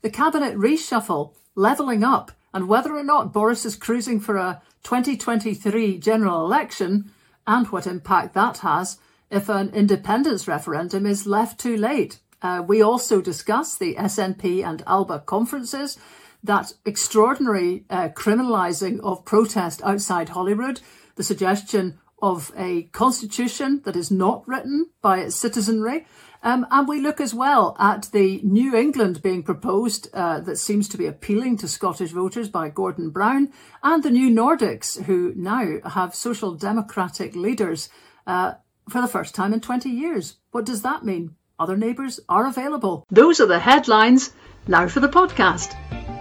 The cabinet reshuffle, levelling up, and whether or not Boris is cruising for a 2023 general election, and what impact that has if an independence referendum is left too late. We also discuss the SNP and ALBA conferences, that extraordinary criminalising of protest outside Holyrood, the suggestion of a constitution that is not written by its citizenry. And we look as well at the New England being proposed that seems to be appealing to Scottish voters by Gordon Brown, and the New Nordics, who now have social democratic leaders for the first time in 20 years. What does that mean? Other neighbours are available. Those are the headlines. Now for the podcast.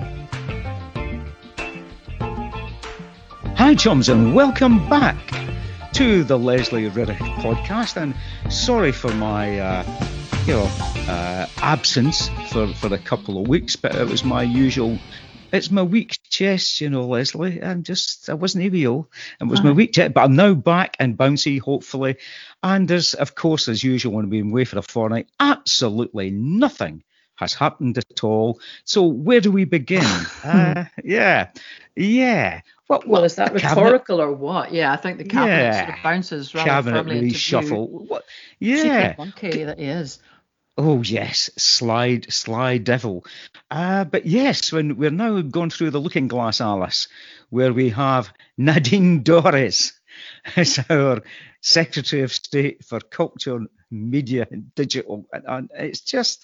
Hi chums, and welcome back to the Leslie Riddick podcast. And sorry for my absence for a couple of weeks, but it was my usual. It's my week chest, Leslie. I wasn't ill. It was my week chest, but I'm now back and bouncy, hopefully. And there's, of course, as usual, when we've been away for a fortnight, absolutely nothing has happened at all. So where do we begin? Yeah. Well, is that rhetorical or what? Yeah, I think the cabinet sort of bounces rather firmly into reshuffle. What? Yeah. Monkey that he is. Oh, yes, sly devil. But yes, when we're now going through the looking glass, Alice, where we have Nadine Dorries as our Secretary of State for Culture, Media and Digital. And it's just,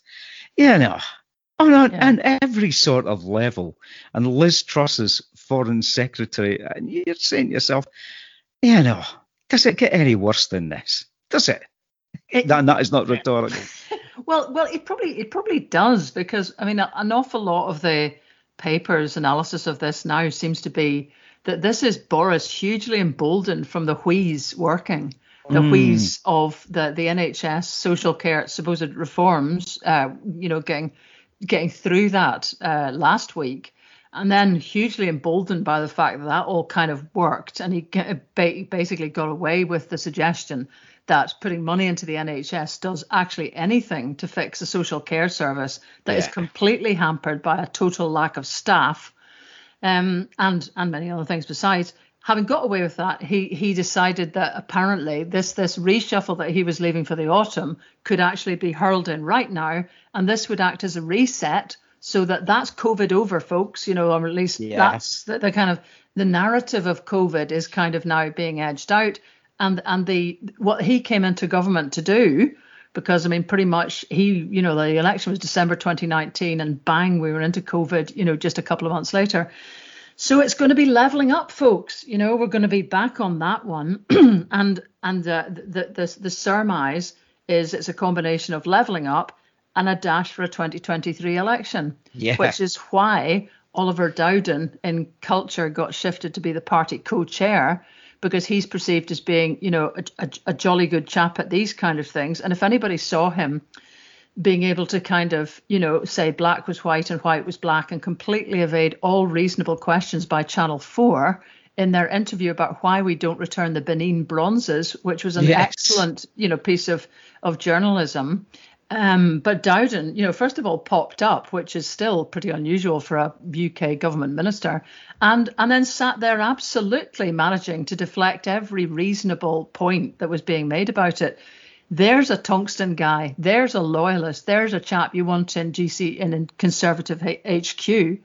on every sort of level. And Liz Truss is Foreign Secretary. And you're saying to yourself, does it get any worse than this? Does it? That is not rhetorical. Well, it probably does, because I mean, an awful lot of the paper's analysis of this now seems to be that this is Boris hugely emboldened from the wheeze working, the wheeze of the NHS social care supposed reforms, getting through that last week, and then hugely emboldened by the fact that all kind of worked, and he basically got away with the suggestion that putting money into the NHS does actually anything to fix a social care service that is completely hampered by a total lack of staff, and many other things besides. Having got away with that, he decided that apparently this reshuffle that he was leaving for the autumn could actually be hurled in right now, and this would act as a reset, so that's COVID over, folks, or at least that's the kind of the narrative of COVID is kind of now being edged out. And what he came into government to do, because I mean, pretty much the election was December 2019, and bang, we were into COVID, just a couple of months later. So it's going to be levelling up, folks. We're going to be back on that one, and the surmise is it's a combination of levelling up and a dash for a 2023 election, which is why Oliver Dowden in Culture got shifted to be the party co-chair, because he's perceived as being, a jolly good chap at these kind of things. And if anybody saw him being able to kind of, say black was white and white was black and completely evade all reasonable questions by Channel 4 in their interview about why we don't return the Benin bronzes, which was an excellent, piece of journalism. But Dowden, first of all, popped up, which is still pretty unusual for a UK government minister, and then sat there absolutely managing to deflect every reasonable point that was being made about it. There's a tungsten guy, there's a loyalist, there's a chap you want in in Conservative HQ.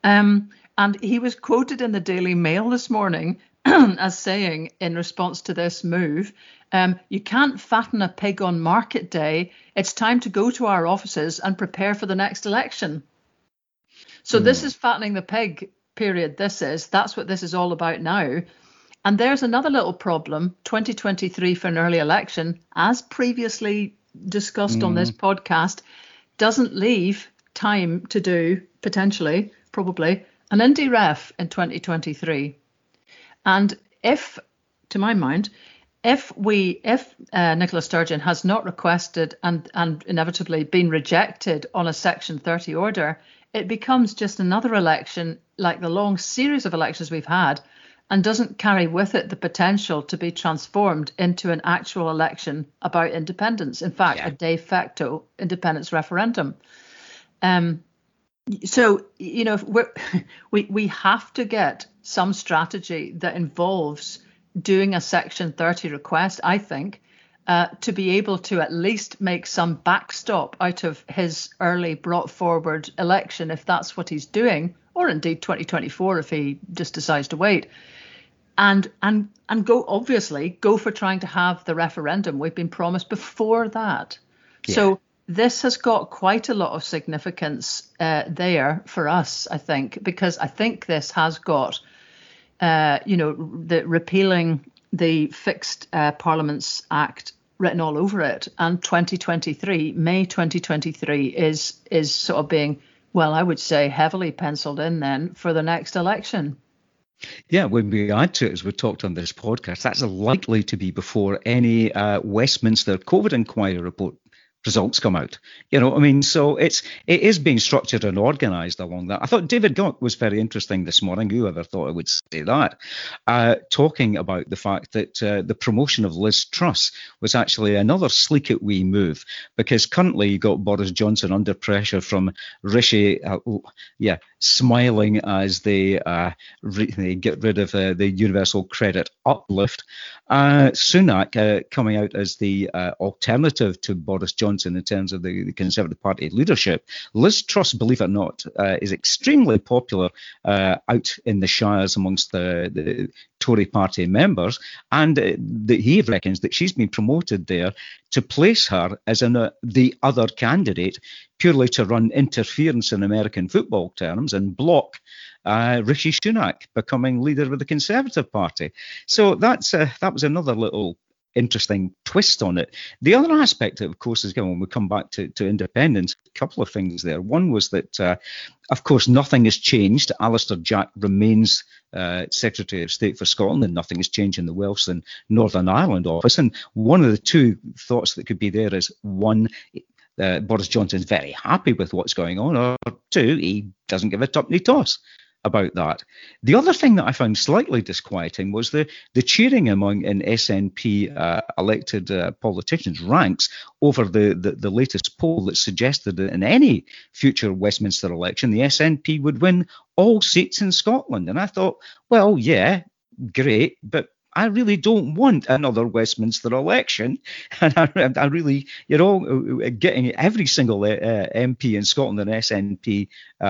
And he was quoted in the Daily Mail this morning as saying, in response to this move, you can't fatten a pig on market day. It's time to go to our offices and prepare for the next election. So this is fattening the pig, period. That's what this is all about now. And there's another little problem. 2023 for an early election, as previously discussed on this podcast, doesn't leave time to do, potentially, probably, an indie ref in 2023. And if, to my mind, if Nicola Sturgeon has not requested and inevitably been rejected on a Section 30 order, it becomes just another election like the long series of elections we've had, and doesn't carry with it the potential to be transformed into an actual election about independence. In fact, a de facto independence referendum. So, we have to get some strategy that involves doing a Section 30 request, I think, to be able to at least make some backstop out of his early brought forward election, if that's what he's doing, or indeed 2024 if he just decides to wait. And go for trying to have the referendum we've been promised before that. Yeah. So this has got quite a lot of significance there for us, I think, because I think this has got, the repealing the Fixed Parliaments Act written all over it. And May 2023 is sort of being, well, I would say heavily penciled in then for the next election. Yeah, when we add to it, as we talked on this podcast, that's likely to be before any Westminster COVID inquiry report results come out. So it is being structured and organised along that. I thought David Gauke was very interesting this morning. Whoever thought I would say that? Talking about the fact that the promotion of Liz Truss was actually another sleek wee move, because currently you got Boris Johnson under pressure from Rishi, smiling as they get rid of the universal credit uplift. Sunak coming out as the alternative to Boris Johnson in terms of the Conservative Party leadership. Liz Truss, believe it or not, is extremely popular out in the shires amongst the Tory party members, and he reckons that she's been promoted there to place her as the other candidate, purely to run interference in American football terms and block Rishi Sunak becoming leader of the Conservative Party. So that was another little interesting twist on it. The other aspect, of course, is when we come back to independence, a couple of things there. One was that, of course, nothing has changed. Alistair Jack remains Secretary of State for Scotland, and nothing has changed in the Welsh and Northern Ireland office. And one of the two thoughts that could be there is, one, Boris Johnson's very happy with what's going on, or two, he doesn't give a tuppenny toss about that. The other thing that I found slightly disquieting was the cheering in SNP elected politicians' ranks over the latest poll that suggested that in any future Westminster election, the SNP would win all seats in Scotland. And I thought, well, yeah, great, but I really don't want another Westminster election. And I really, getting every single MP in Scotland an SNP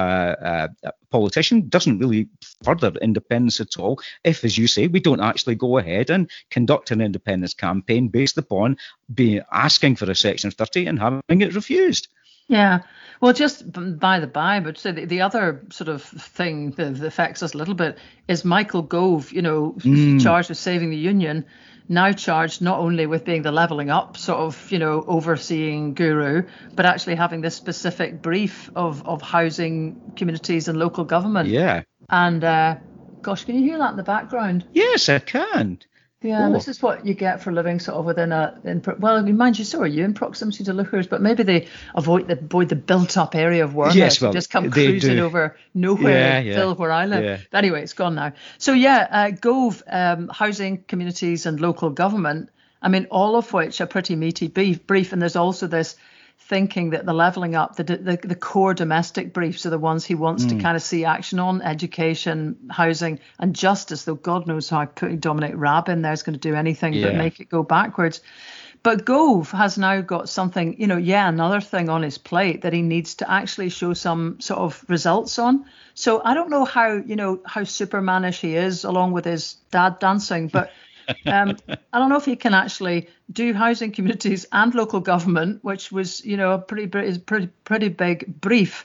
politician doesn't really further independence at all if, as you say, we don't actually go ahead and conduct an independence campaign based upon asking for a Section 30 and having it refused. Yeah. Well, just by the by, but so the other sort of thing that affects us a little bit is Michael Gove, charged with saving the union, now charged not only with being the levelling up sort of, overseeing guru, but actually having this specific brief of housing communities and local government. Yeah. And gosh, can you hear that in the background? Yes, I can. Yeah, This is what you get for living sort of within mind you, so are you, in proximity to lookers, but maybe they avoid the built-up area of work. Yes, well, just come cruising over nowhere, Phil, where I live. Yeah. But anyway, it's gone now. So Gove, housing, communities and local government, I mean, all of which are pretty meaty brief, and there's also this thinking that the levelling up, the core domestic briefs are the ones he wants to kind of see action on: education, housing and justice, though God knows how putting Dominic Raab in there is going to do anything but make it go backwards. But Gove has now got something, another thing on his plate that he needs to actually show some sort of results on. So I don't know how Supermanish he is, along with his dad dancing, but I don't know if he can actually do housing, communities and local government, which was, a pretty big brief,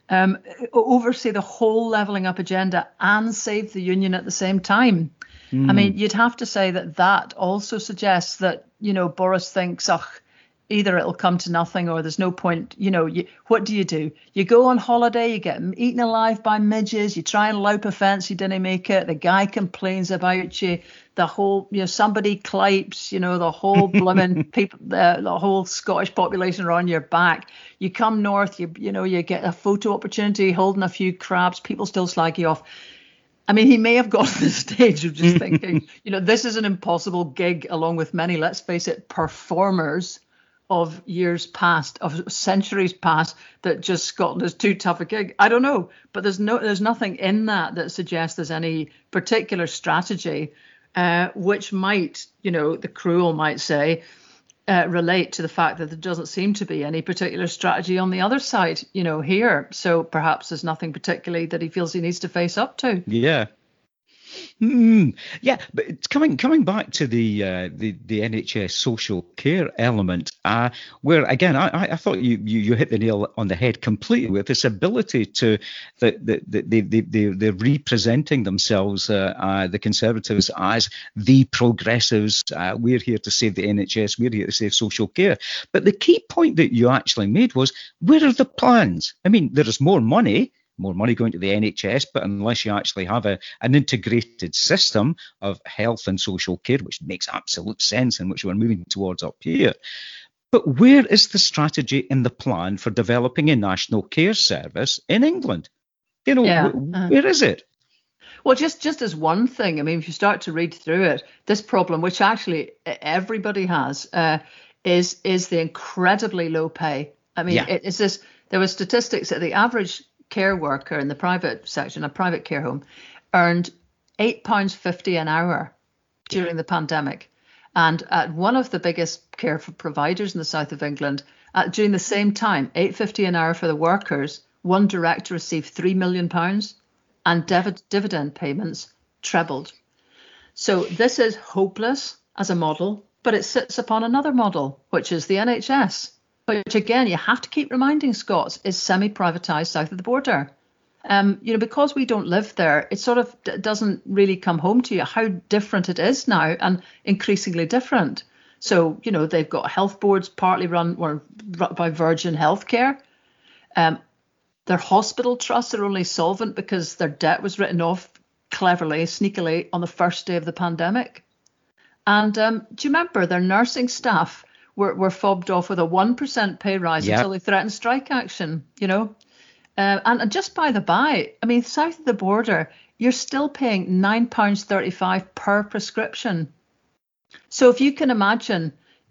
oversee the whole levelling up agenda and save the union at the same time. I mean, you'd have to say that also suggests that, Boris thinks, either it'll come to nothing or there's no point. What do? You go on holiday, you get eaten alive by midges, you try and loup a fence, you didn't make it, the guy complains about you, the whole, somebody clipes, the whole blooming people, the whole Scottish population are on your back. You come north, you get a photo opportunity holding a few crabs, people still slag you off. I mean, he may have got to the stage of just thinking, this is an impossible gig, along with many, let's face it, performers of years past, of centuries past, that just Scotland is too tough a gig? I don't know, but there's nothing in that suggests there's any particular strategy, which might, the cruel might say, relate to the fact that there doesn't seem to be any particular strategy on the other side, here. So perhaps there's nothing particularly that he feels he needs to face up to. Yeah. Yeah, but it's coming back to the NHS social care element, where again I thought you hit the nail on the head completely with this ability to they're representing themselves, the Conservatives, as the progressives. We're here to save the NHS. We're here to save social care. But the key point that you actually made was, where are the plans? I mean, there is more money going to the NHS, but unless you actually have an integrated system of health and social care, which makes absolute sense and which we're moving towards up here. But where is the strategy in the plan for developing a national care service in England? Where is it? Well, just as one thing, I mean, if you start to read through it, this problem, which actually everybody has, is the incredibly low pay. I mean, it's this. There were statistics that the average care worker in the private section, a private care home, earned £8.50 an hour during the pandemic. And at one of the biggest care providers in the south of England, during the same time, £8.50 an hour for the workers, one director received £3 million, and dividend payments trebled. So this is hopeless as a model, but it sits upon another model, which is the NHS, which, again, you have to keep reminding Scots is semi-privatised south of the border. Because we don't live there, it sort of doesn't really come home to you how different it is now, and increasingly different. So, they've got health boards partly run by Virgin Healthcare. Their hospital trusts are only solvent because their debt was written off cleverly, sneakily, on the first day of the pandemic. And do you remember their nursing staff were fobbed off with a 1% pay rise until they threatened strike action, And just by the by, I mean, south of the border, you're still paying £9.35 per prescription. So if you can imagine,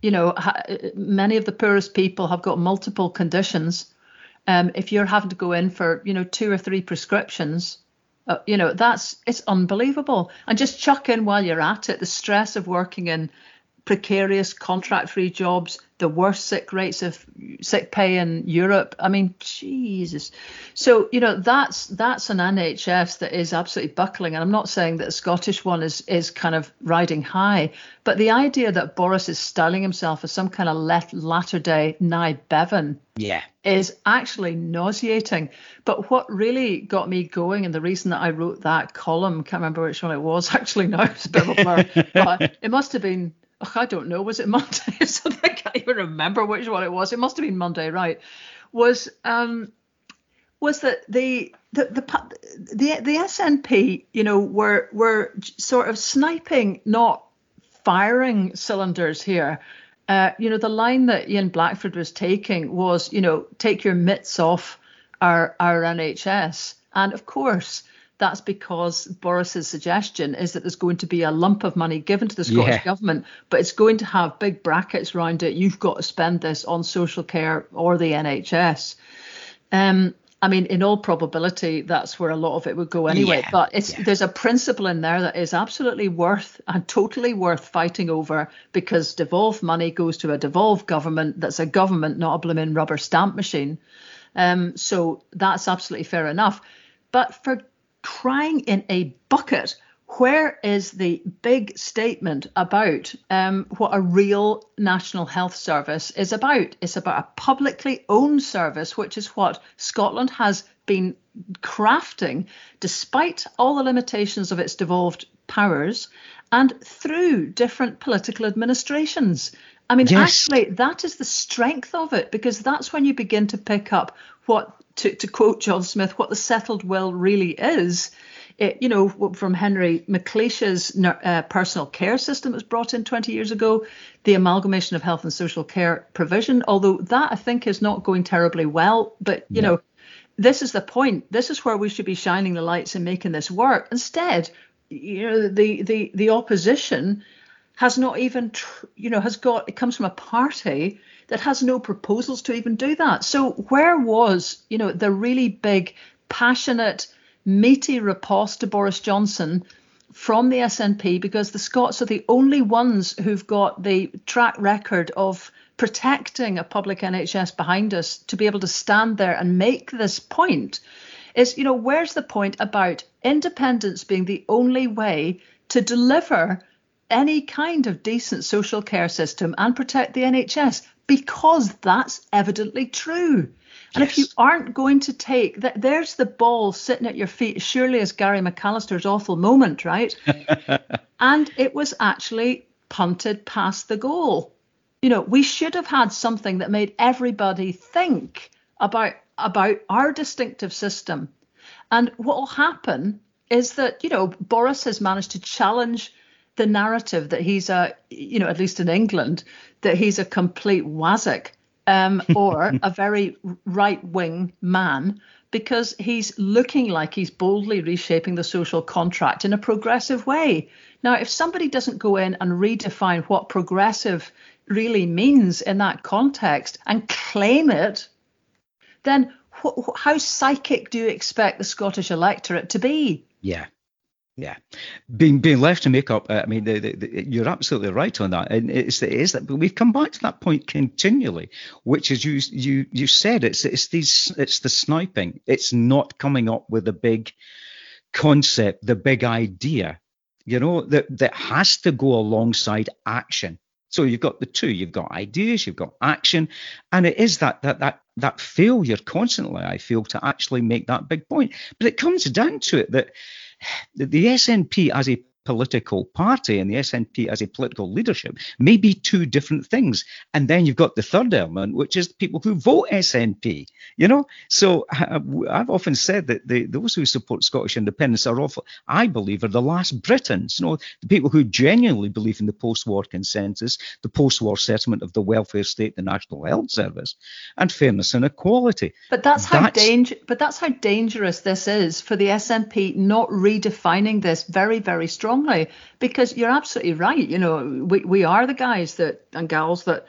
many of the poorest people have got multiple conditions. If you're having to go in for, 2 or 3 prescriptions, it's unbelievable. And just chuck in while you're at it, the stress of working in precarious contract-free jobs, the worst sick rates of sick pay in Europe. I mean, Jesus. So, that's an NHS that is absolutely buckling. And I'm not saying that the Scottish one is kind of riding high, but the idea that Boris is styling himself as some kind of latter-day Nye Bevan is actually nauseating. But what really got me going, and the reason that I wrote that column, can't remember which one it was actually now, it's a bit of a blur, but it must have been, I don't know, was it Monday? I can't even remember which one it was. It must have been Monday, right? Was that the SNP, were sort of sniping, not firing cylinders here. The line that Ian Blackford was taking was, take your mitts off our NHS. And of course, that's because Boris's suggestion is that there's going to be a lump of money given to the Scottish government, but it's going to have big brackets around it. You've got to spend this on social care or the NHS. I mean, in all probability, that's where a lot of it would go anyway. But there's a principle in there that is absolutely totally worth fighting over, because devolved money goes to a devolved government that's a government, not a blooming rubber stamp machine. So that's absolutely fair enough. But for crying in a bucket, where is the big statement about what a real national health service is about? It's about a publicly owned service, which is what Scotland has been crafting, despite all the limitations of its devolved powers and through different political administrations. I mean, actually, that is the strength of it, because that's when you begin to pick up what, to quote John Smith, what the settled will really is. From Henry McLeish's personal care system that was brought in 20 years ago, the amalgamation of health and social care provision, although that I think is not going terribly well. But, this is the point. This is where we should be shining the lights and making this work. Instead, the opposition has not even, it comes from a party that has no proposals to even do that. So where was, the really big, passionate, meaty riposte to Boris Johnson from the SNP? Because the Scots are the only ones who've got the track record of protecting a public NHS behind us to be able to stand there and make this point. Is, where's the point about independence being the only way to deliver any kind of decent social care system and protect the NHS? Because that's evidently true. And if you aren't going to take that, there's the ball sitting at your feet, surely as Gary McAllister's awful moment, right? And it was actually punted past the goal. We should have had something that made everybody think about our distinctive system. And what will happen is that, Boris has managed to challenge the narrative that he's at least in England, that he's a complete wazzock or a very right-wing man, because he's looking like he's boldly reshaping the social contract in a progressive way. Now, if somebody doesn't go in and redefine what progressive really means in that context and claim it, then how psychic do you expect the Scottish electorate to be? Yeah. Being left to make up. You're absolutely right on that, and it is that. But we've come back to that point continually, which is you said it's the sniping. It's not coming up with a big concept, the big idea, that has to go alongside action. So you've got the two. You've got ideas, you've got action, and it is that failure constantly, I feel, to actually make that big point. But it comes down to it that the SNP as a political party and the SNP as a political leadership may be two different things. And then you've got the third element, which is people who vote SNP, So I've often said that those who support Scottish independence are I believe, are the last Britons, the people who genuinely believe in the post-war consensus, the post-war settlement of the welfare state, the National Health Service, and fairness and equality. But that's how dangerous this is for the SNP not redefining this very, very strongly. Because you're absolutely right. We are the guys and gals that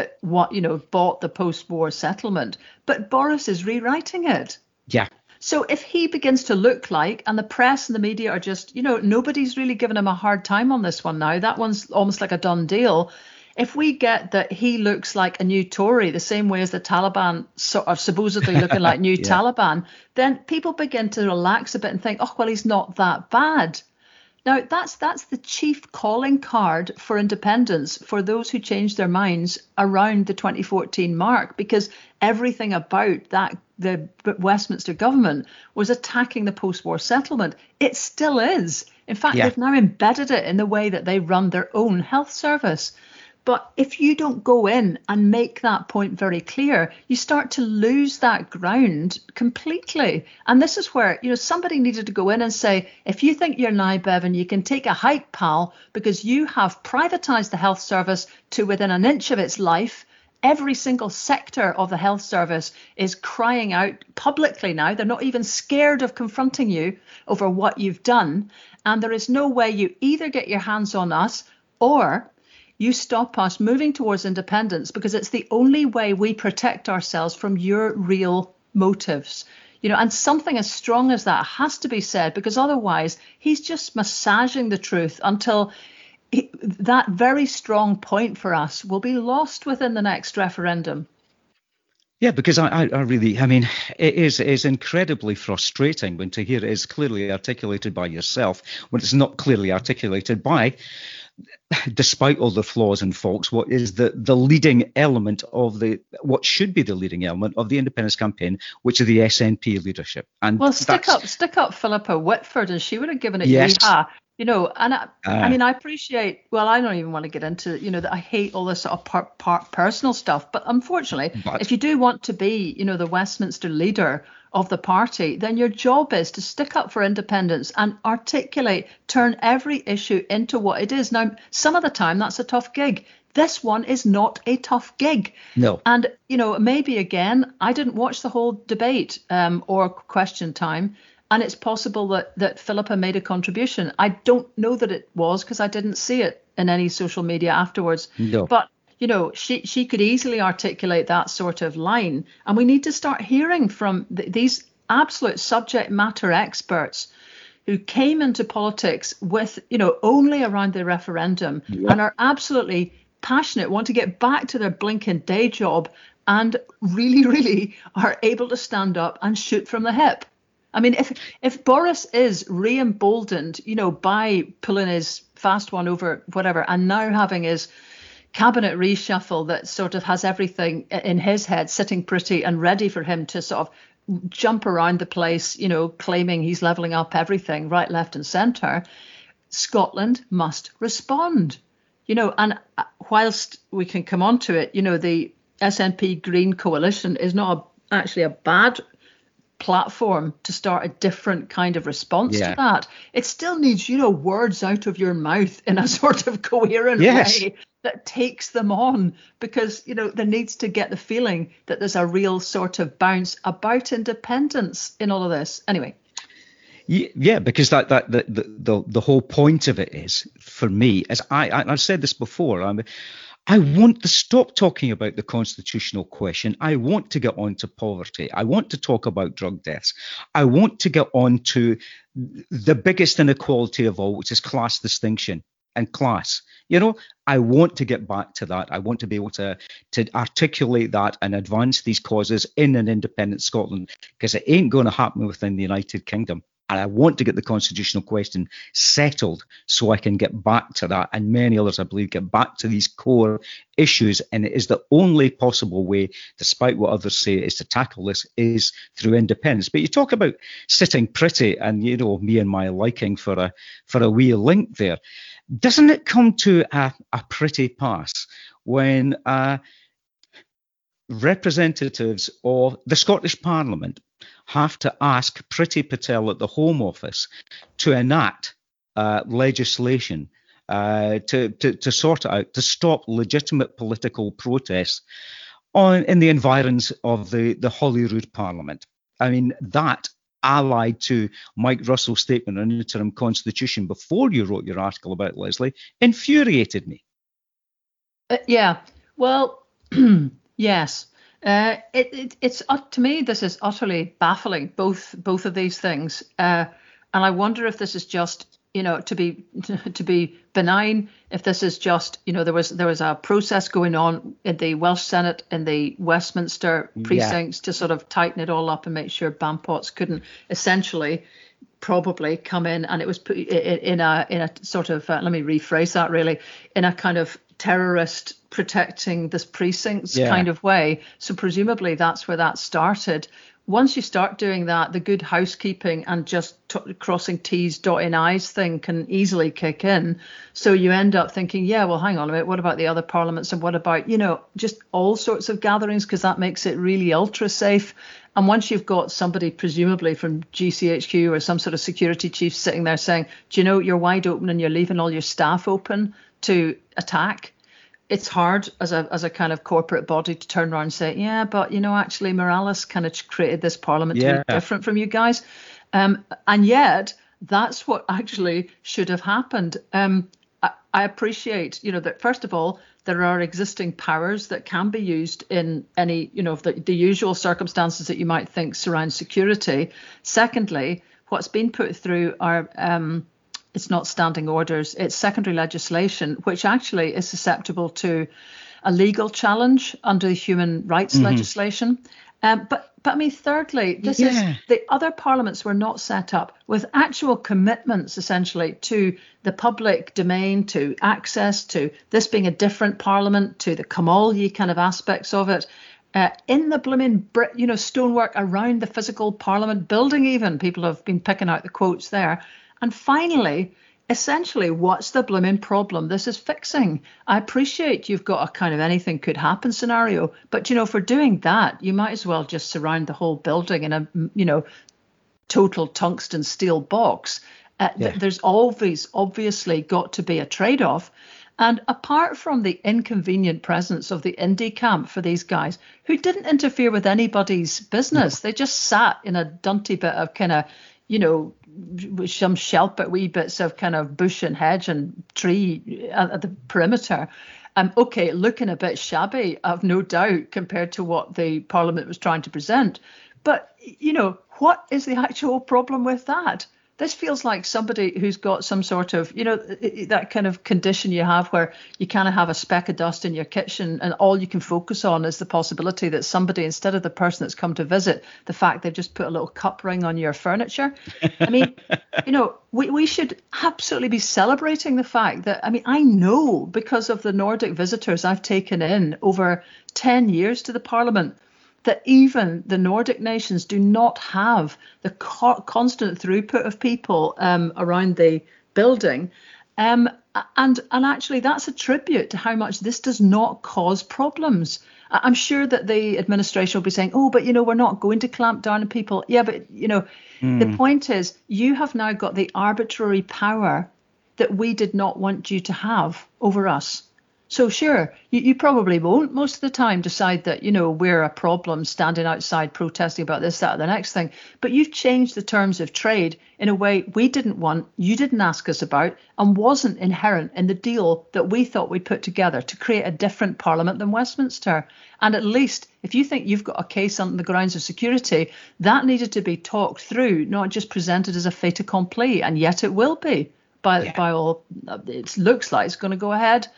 bought the post-war settlement. But Boris is rewriting it. Yeah. So if he begins to look like, and the press and the media are just, nobody's really giving him a hard time on this one now. That one's almost like a done deal. If we get that he looks like a new Tory, the same way as the Taliban sort of supposedly looking like new Taliban, then people begin to relax a bit and think, oh, well, he's not that bad. Now, that's the chief calling card for independence for those who changed their minds around the 2014 mark, because everything about the Westminster government was attacking the post-war settlement. It still is. In fact, they've now embedded it in the way that they run their own health service. But if you don't go in and make that point very clear, you start to lose that ground completely. And this is where, somebody needed to go in and say, if you think you're Nye Bevan, you can take a hike, pal, because you have privatised the health service to within an inch of its life. Every single sector of the health service is crying out publicly now. They're not even scared of confronting you over what you've done. And there is no way you either get your hands on us or you stop us moving towards independence, because it's the only way we protect ourselves from your real motives. And something as strong as that has to be said, because otherwise he's just massaging the truth until that very strong point for us will be lost within the next referendum. Yeah, because I really, it is incredibly frustrating when to hear it is clearly articulated by yourself, when it's not clearly articulated by, despite all the flaws and faults, what is the leading element of what should be the leading element of the independence campaign, which is the SNP leadership. And stick up Philippa Whitford, and she would have given it yeehaw. I appreciate, I don't even want to get into, that I hate all this sort of personal stuff. But unfortunately, if you do want to be, the Westminster leader of the party, then your job is to stick up for independence and articulate, turn every issue into what it is. Now, some of the time that's a tough gig. This one is not a tough gig. No. And, maybe again, I didn't watch the whole debate or question time. And it's possible that Philippa made a contribution. I don't know that it was, because I didn't see it in any social media afterwards. No. But, she could easily articulate that sort of line. And we need to start hearing from these absolute subject matter experts who came into politics with, only around the referendum and are absolutely passionate, want to get back to their blinking day job and really, really are able to stand up and shoot from the hip. I mean, if Boris is re-emboldened, by pulling his fast one over whatever, and now having his cabinet reshuffle that sort of has everything in his head sitting pretty and ready for him to sort of jump around the place, claiming he's levelling up everything right, left and centre, Scotland must respond. And whilst we can come on to it, the SNP Green coalition is not actually a bad platform to start a different kind of response to that. It still needs, words out of your mouth in a sort of coherent way that takes them on, because, there needs to get the feeling that there's a real sort of bounce about independence in all of this. Anyway. Yeah, because the whole point of it is, for me, as I've said this before, I want to stop talking about the constitutional question. I want to get on to poverty. I want to talk about drug deaths. I want to get on to the biggest inequality of all, which is class distinction and class. I want to get back to that. I want to be able to articulate that and advance these causes in an independent Scotland, because it ain't going to happen within the United Kingdom. And I want to get the constitutional question settled so I can get back to that, and many others, I believe, get back to these core issues. And it is the only possible way, despite what others say, is to tackle this is through independence. But you talk about sitting pretty and, me and my liking for a wee link there. Doesn't it come to a pretty pass when representatives of the Scottish Parliament have to ask Priti Patel at the Home Office to enact legislation to sort it out, to stop legitimate political protests in the environs of the Holyrood Parliament? I mean, that, allied to Mike Russell's statement on interim constitution before you wrote your article about Leslie, infuriated me. Yeah, well, yes. It's to me, this is utterly baffling, both of these things, and I wonder if this is just to be benign, if this is just there was a process going on in the Welsh Senate in the Westminster precincts to sort of tighten it all up and make sure Bampots couldn't essentially probably come in, and it was put in a sort of let me rephrase that, really, in a kind of terrorist protecting this precincts kind of way. So presumably that's where that started. Once you start doing that, the good housekeeping and just crossing T's, dotting I's thing can easily kick in. So you end up thinking, well, hang on a minute, what about the other parliaments, and what about, just all sorts of gatherings, because that makes it really ultra safe. And once you've got somebody presumably from GCHQ or some sort of security chief sitting there saying, you're wide open and you're leaving all your staff open to attack, it's hard as a kind of corporate body to turn around and say, but actually Morales kind of created this parliament to be different from you guys. And yet that's what actually should have happened. I appreciate, that first of all, there are existing powers that can be used in any, the usual circumstances that you might think surround security. Secondly, what's been put through are it's not standing orders, it's secondary legislation, which actually is susceptible to a legal challenge under the human rights legislation. But I mean, thirdly, this is the other parliaments were not set up with actual commitments, essentially, to the public domain, to access, to this being a different parliament, to the Comolli kind of aspects of it. In the blooming, stonework around the physical parliament building, even people have been picking out the quotes there. And finally, essentially, what's the blooming problem this is fixing? I appreciate you've got a kind of anything could happen scenario, but, for doing that, you might as well just surround the whole building in a, total tungsten steel box. There's obviously got to be a trade-off. And apart from the inconvenient presence of the indie camp for these guys, who didn't interfere with anybody's business, they just sat in a dunty bit of kind of, with some wee bits of kind of bush and hedge and tree at the perimeter. Okay, looking a bit shabby, I've no doubt, compared to what the Parliament was trying to present. But, what is the actual problem with that? This feels like somebody who's got some sort of, that kind of condition you have where you kind of have a speck of dust in your kitchen and all you can focus on is the possibility that somebody, instead of the person that's come to visit, the fact they've just put a little cup ring on your furniture. I mean, we should absolutely be celebrating the fact that, I know because of the Nordic visitors I've taken in over 10 years to the Parliament, that even the Nordic nations do not have the constant throughput of people around the building. And actually, that's a tribute to how much this does not cause problems. I'm sure that the administration will be saying, oh, but, we're not going to clamp down on people. Yeah, but, the point is, you have now got the arbitrary power that we did not want you to have over us. So sure, you probably won't most of the time decide that, we're a problem standing outside protesting about this, that, or the next thing. But you've changed the terms of trade in a way we didn't want, you didn't ask us about, and wasn't inherent in the deal that we thought we'd put together to create a different Parliament than Westminster. And at least if you think you've got a case on the grounds of security, that needed to be talked through, not just presented as a fait accompli. And yet it will be by all it looks like it's going to go ahead.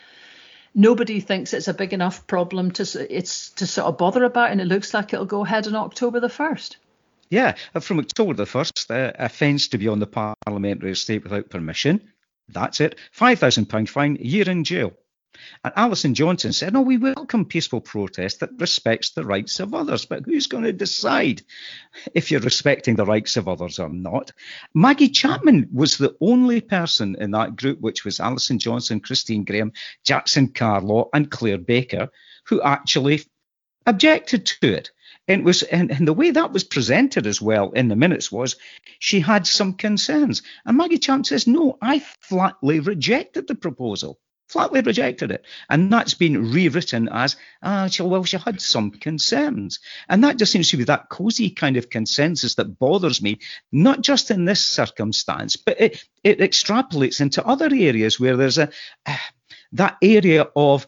Nobody thinks it's a big enough problem to sort of bother about, and it looks like it'll go ahead on October the 1st. Yeah, from October the 1st, offence to be on the parliamentary estate without permission. That's it. £5,000 fine, a year in jail. And Alison Johnson said, we welcome peaceful protest that respects the rights of others. But who's going to decide if you're respecting the rights of others or not? Maggie Chapman was the only person in that group, which was Alison Johnson, Christine Graham, Jackson Carlaw and Claire Baker, who actually objected to it. And the way that was presented as well in the minutes was she had some concerns. And Maggie Chapman says, no, I flatly rejected the proposal. Flatly rejected it. And that's been rewritten as, she had some concerns. And that just seems to be that cosy kind of consensus that bothers me, not just in this circumstance, but it extrapolates into other areas where there's that area of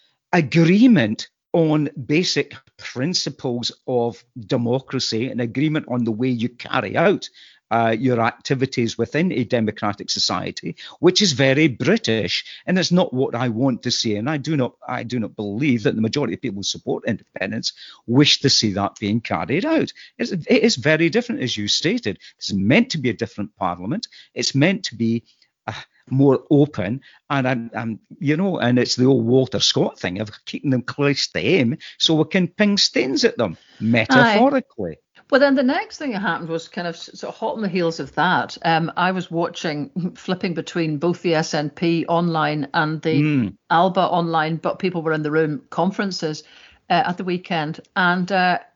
agreement on basic principles of democracy and agreement on the way you carry out your activities within a democratic society, which is very British, and it's not what I want to see. And I do not believe that the majority of people who support independence wish to see that being carried out. It is very different, as you stated. It's meant to be a different parliament. It's meant to be more open, and and it's the old Walter Scott thing of keeping them close to him so we can ping stains at them metaphorically. Aye. Well, then the next thing that happened was kind of sort of hot on the heels of that. I was flipping between both the SNP online and the ALBA online, but people were in the room conferences at the weekend, and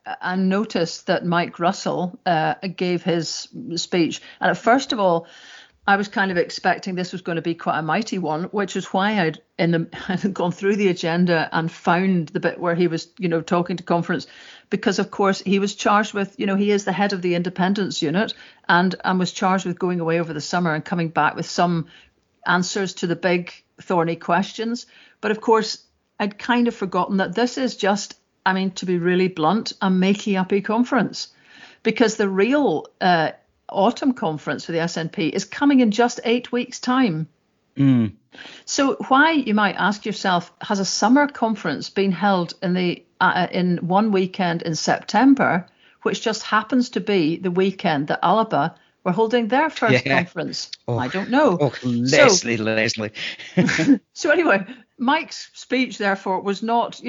noticed that Mike Russell gave his speech. And first of all, I was kind of expecting this was going to be quite a mighty one, which is why I'd gone through the agenda and found the bit where he was, talking to conference, because of course he was charged with, he is the head of the independence unit and was charged with going away over the summer and coming back with some answers to the big thorny questions. But of course, I'd kind of forgotten that this is just, to be really blunt, a makey-uppy conference, because the real autumn conference for the SNP is coming in just 8 weeks' time. So why, you might ask yourself, has a summer conference been held in one weekend in September, which just happens to be the weekend that ALBA were holding their first conference? I don't know. Leslie. So anyway, Mike's speech, therefore, was not,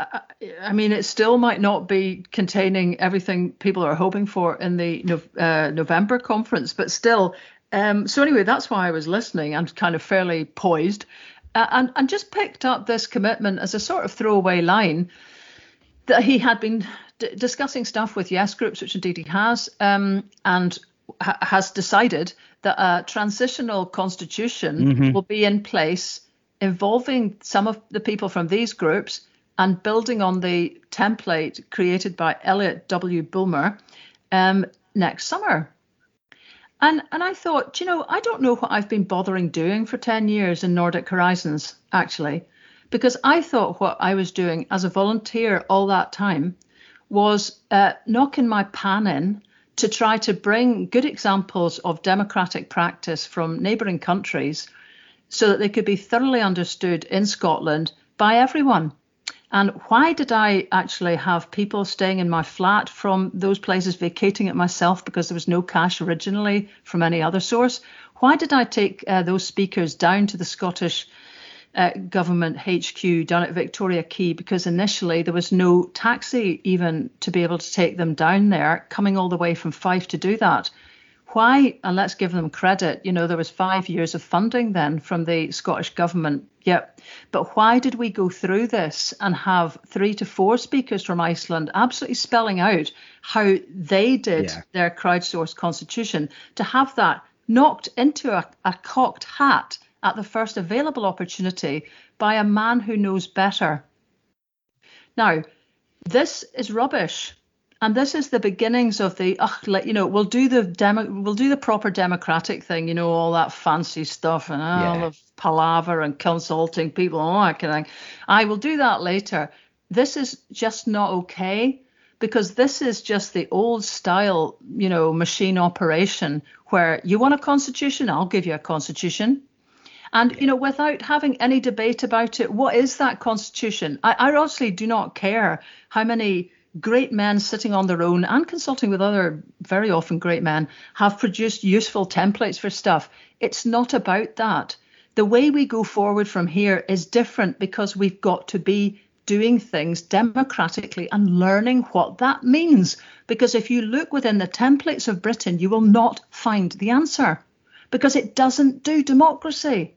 it still might not be containing everything people are hoping for in the November conference, but still. So anyway, that's why I was listening and kind of fairly poised and just picked up this commitment as a sort of throwaway line that he had been discussing stuff with Yes Groups, which indeed he has, and has decided that a transitional constitution will be in place involving some of the people from these groups and building on the template created by Elliot W. Bulmer next summer. And I thought, I don't know what I've been bothering doing for 10 years in Nordic Horizons, actually, because I thought what I was doing as a volunteer all that time was knocking my pan in to try to bring good examples of democratic practice from neighbouring countries so that they could be thoroughly understood in Scotland by everyone. And why did I actually have people staying in my flat from those places, vacating it myself because there was no cash originally from any other source? Why did I take those speakers down to the Scottish government HQ down at Victoria Quay? Because initially there was no taxi even to be able to take them down there, coming all the way from Fife to do that. Why? And let's give them credit. There was 5 years of funding then from the Scottish government. Yep. But why did we go through this and have 3 to 4 speakers from Iceland absolutely spelling out how they did their crowdsourced constitution, to have that knocked into a cocked hat at the first available opportunity by a man who knows better? Now, this is rubbish. And this is the beginnings of the, we'll do the proper democratic thing, all that fancy stuff and all the palaver and consulting people and all that kind of thing. I will do that later. This is just not okay, because this is just the old style, machine operation where you want a constitution, I'll give you a constitution. And, without having any debate about it, what is that constitution? I honestly do not care how many great men sitting on their own and consulting with other very often great men have produced useful templates for stuff. It's not about that. The way we go forward from here is different, because we've got to be doing things democratically and learning what that means. Because if you look within the templates of Britain, you will not find the answer, because it doesn't do democracy.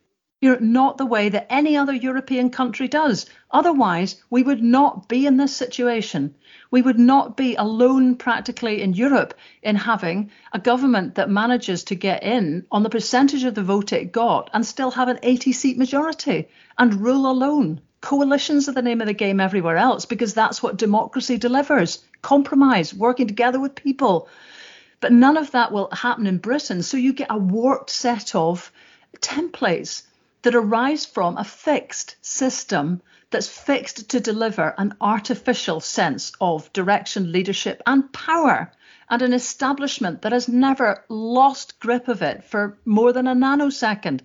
Not the way that any other European country does. Otherwise, we would not be in this situation. We would not be alone practically in Europe in having a government that manages to get in on the percentage of the vote it got and still have an 80-seat majority and rule alone. Coalitions are the name of the game everywhere else, because that's what democracy delivers. Compromise, working together with people. But none of that will happen in Britain. So you get a warped set of templates that arise from a fixed system that's fixed to deliver an artificial sense of direction, leadership and power, and an establishment that has never lost grip of it for more than a nanosecond.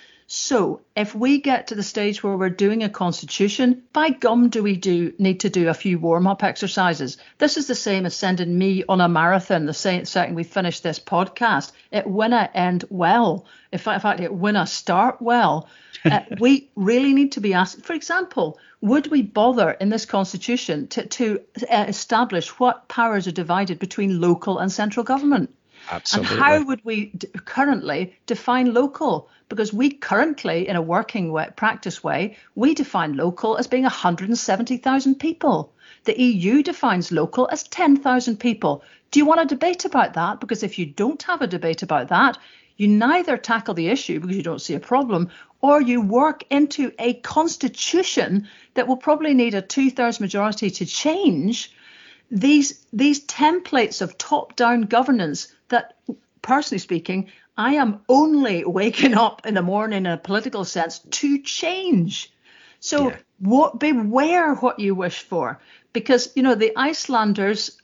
So if we get to the stage where we're doing a constitution, by gum do we need to do a few warm-up exercises. This is the same as sending me on a marathon the second we finish this podcast. It winna end well. In fact, it winna start well. We really need to be asked, for example, would we bother in this constitution to establish what powers are divided between local and central government? Absolutely. And how would we currently define local? Because we currently, in a working practice way, we define local as being 170,000 people. The EU defines local as 10,000 people. Do you want a debate about that? Because if you don't have a debate about that, you neither tackle the issue because you don't see a problem, or you work into a constitution that will probably need a 2/3 majority to change these templates of top-down governance that, personally speaking, I am only waking up in the morning in a political sense to change. So beware what you wish for, because, the Icelanders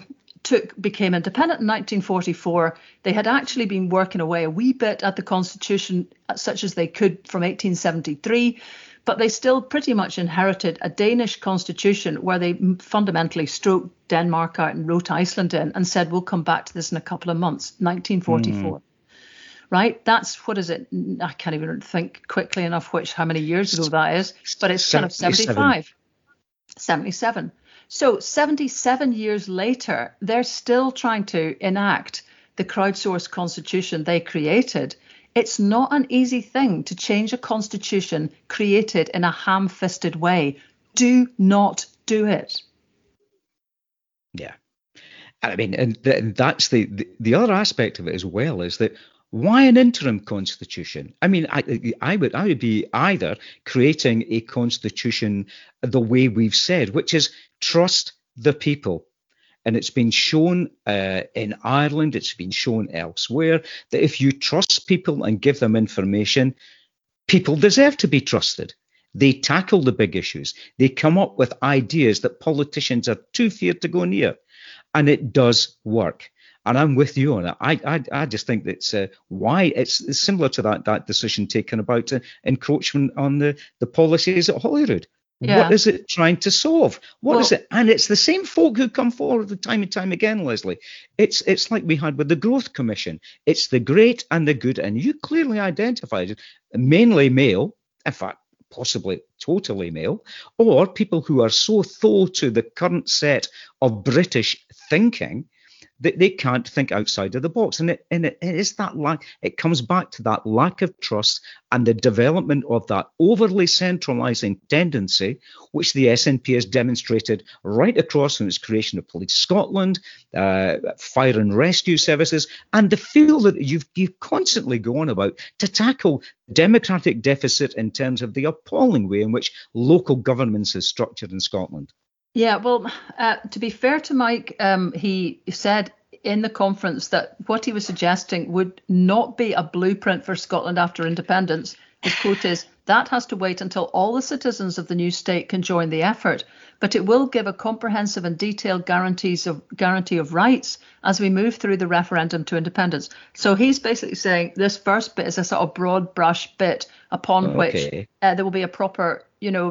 became independent in 1944. They had actually been working away a wee bit at the constitution, such as they could, from 1873. But they still pretty much inherited a Danish constitution where they fundamentally stroked Denmark out and wrote Iceland in and said, we'll come back to this in a couple of months, 1944. Right? That's, what is it? I can't even think quickly enough how many years ago that is, but it's kind of 77. So 77 years later, they're still trying to enact the crowdsourced constitution they created. It's not an easy thing to change a constitution created in a ham-fisted way. Do not do it. Yeah. I mean, and that's the other aspect of it as well, is that why an interim constitution? I mean, I would be either creating a constitution the way we've said, which is trust the people. and it's been shown in Ireland, it's been shown elsewhere, that if you trust people and give them information, people deserve to be trusted. They tackle the big issues. They come up with ideas that politicians are too feared to go near. And it does work. And I'm with you on it. I just think that's why it's similar to that decision taken about encroachment on the policies at Holyrood. Yeah. What is it trying to solve? What is it? And it's the same folk who come forward time and time again, Lesley. It's like we had with the Growth Commission. It's the great and the good. And you clearly identified it, mainly male, in fact, possibly totally male, or people who are so thrown to the current set of British thinking that they can't think outside of the box. And it is that it comes back to that lack of trust and the development of that overly centralising tendency, which the SNP has demonstrated right across from its creation of Police Scotland, fire and rescue services, and the feel that you constantly go on about to tackle democratic deficit in terms of the appalling way in which local governments is structured in Scotland. Yeah, well, to be fair to Mike, he said in the conference that what he was suggesting would not be a blueprint for Scotland after independence. His quote is, "That has to wait until all the citizens of the new state can join the effort, but it will give a comprehensive and detailed guarantee of rights as we move through the referendum to independence." So he's basically saying this first bit is a sort of broad brush bit upon which there will be a proper,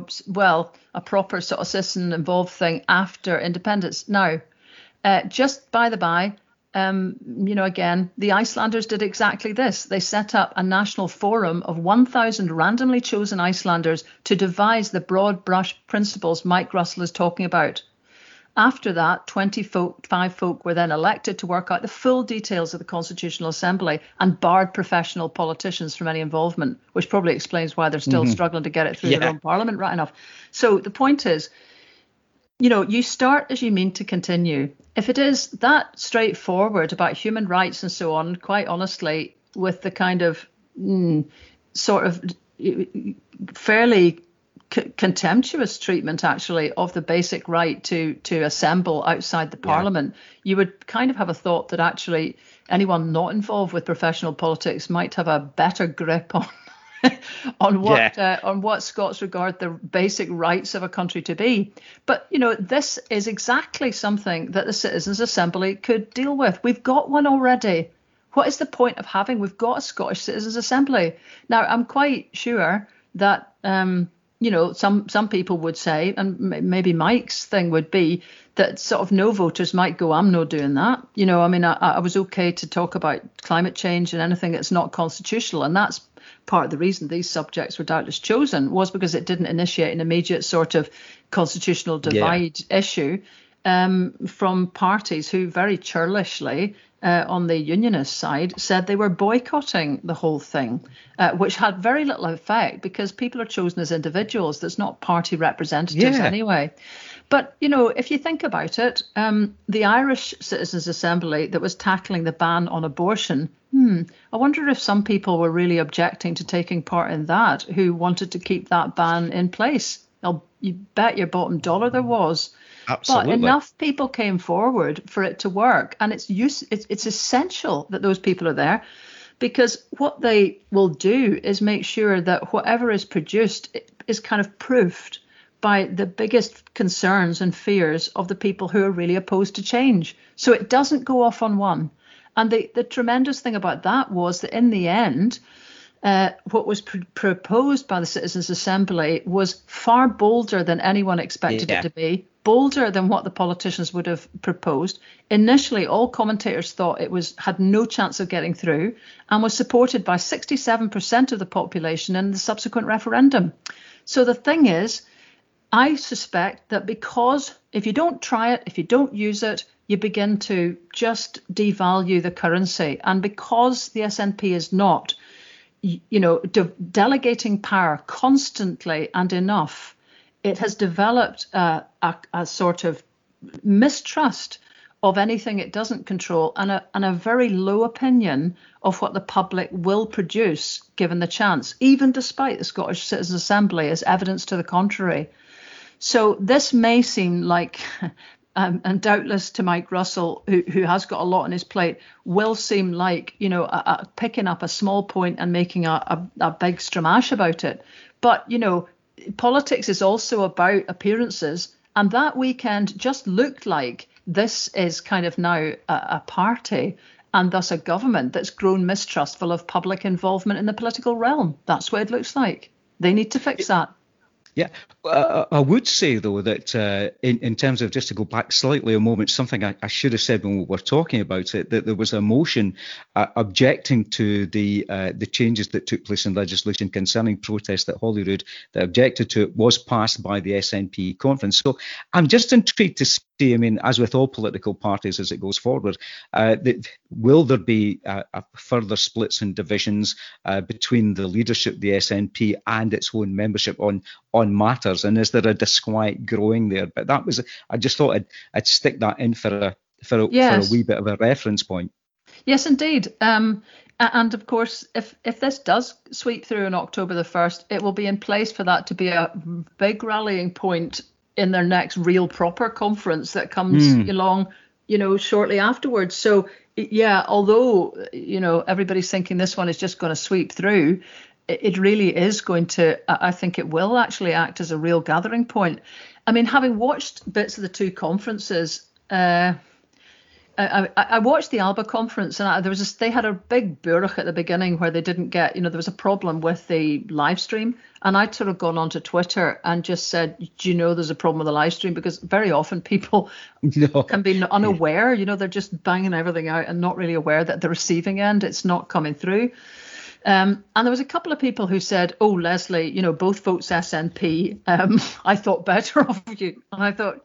a proper sort of citizen involved thing after independence. Now, just by the by, again, the Icelanders did exactly this. They set up a national forum of 1,000 randomly chosen Icelanders to devise the broad brush principles Mike Russell is talking about. After that, 25 folk were then elected to work out the full details of the Constitutional Assembly and barred professional politicians from any involvement, which probably explains why they're still struggling to get it through their own parliament right enough. So the point is, you start as you mean to continue. If it is that straightforward about human rights and so on, quite honestly, with the kind of sort of fairly contemptuous treatment, actually, of the basic right to assemble outside the parliament, you would kind of have a thought that actually anyone not involved with professional politics might have a better grip on what Scots regard the basic rights of a country to be. But, this is exactly something that the Citizens' Assembly could deal with. We've got one already. What is the point of having? We've got a Scottish Citizens' Assembly. Now, I'm quite sure that, some people would say, and maybe Mike's thing would be, that sort of no voters might go, I'm not doing that. I was okay to talk about climate change and anything that's not constitutional. And that's part of the reason these subjects were doubtless chosen, was because it didn't initiate an immediate sort of constitutional divide issue from parties who very churlishly on the unionist side said they were boycotting the whole thing, which had very little effect because people are chosen as individuals. That's not party representatives anyway. But, if you think about it, the Irish Citizens' Assembly that was tackling the ban on abortion, I wonder if some people were really objecting to taking part in that, who wanted to keep that ban in place. You bet your bottom dollar there was. Absolutely. But enough people came forward for it to work. And it's essential that those people are there, because what they will do is make sure that whatever is produced is kind of proofed by the biggest concerns and fears of the people who are really opposed to change. So it doesn't go off on one. And the tremendous thing about that was that in the end, what was proposed by the Citizens' Assembly was far bolder than anyone expected it to be, bolder than what the politicians would have proposed. Initially, all commentators thought it had no chance of getting through, and was supported by 67% of the population in the subsequent referendum. So the thing is, I suspect that because if you don't try it, if you don't use it, you begin to just devalue the currency. And because the SNP is not, delegating power constantly and enough, it has developed a sort of mistrust of anything it doesn't control, and a very low opinion of what the public will produce given the chance, even despite the Scottish Citizens' Assembly as evidence to the contrary. So this may seem like and doubtless to Mike Russell, who has got a lot on his plate, will seem like, picking up a small point and making a big stramash about it. But, politics is also about appearances. And that weekend just looked like this is kind of now a party and thus a government that's grown mistrustful of public involvement in the political realm. That's what it looks like. They need to fix that. Yeah, I would say, though, that in terms of, just to go back slightly a moment, something I should have said when we were talking about it, that there was a motion objecting to the changes that took place in legislation concerning protests at Holyrood that objected to it was passed by the SNP conference. So I'm just intrigued to see, I mean, as with all political parties as it goes forward, will there be further splits and divisions between the leadership, the SNP, and its own membership on matters, and is there a disquiet growing there? But that was, I just thought I'd stick that in for a wee bit of a reference point. Yes, indeed. And of course, if this does sweep through on October the 1st, it will be in place for that to be a big rallying point in their next real proper conference that comes along, shortly afterwards. So yeah, although, everybody's thinking this one is just going to sweep through, it really is going to, I think it will actually act as a real gathering point. I mean, having watched bits of the two conferences, I watched the Alba conference, and they had a big burach at the beginning where they didn't get, there was a problem with the live stream. And I'd sort of gone onto Twitter and just said, do you know there's a problem with the live stream? Because very often people can be unaware, they're just banging everything out and not really aware that the receiving end, it's not coming through. And there was a couple of people who said, oh, Lesley, both votes SNP. I thought better of you. And I thought,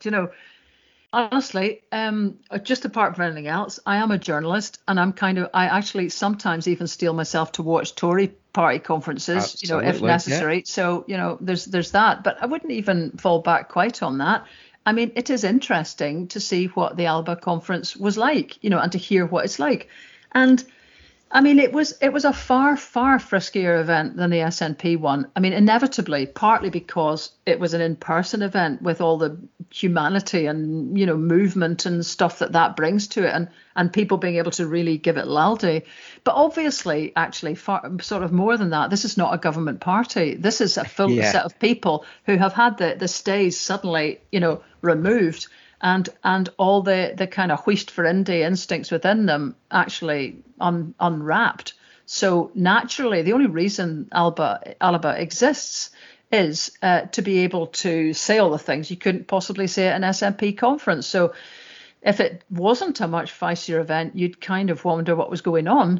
honestly, just apart from anything else, I am a journalist, and I actually sometimes even steel myself to watch Tory party conferences, Absolutely, if necessary. Yeah. So, there's that. But I wouldn't even fall back quite on that. I mean, it is interesting to see what the Alba conference was like, and to hear what it's like. And I mean, it was a far, far friskier event than the SNP one. I mean, inevitably, partly because it was an in-person event with all the humanity and, movement and stuff that brings to it, and people being able to really give it laldy. But obviously, actually, sort of more than that, this is not a government party. This is a full set of people who have had the stays suddenly, removed. And all the kind of wheesht for Indy instincts within them actually unwrapped. So naturally, the only reason Alba exists is to be able to say all the things you couldn't possibly say at an SNP conference. So if it wasn't a much feisty event, you'd kind of wonder what was going on.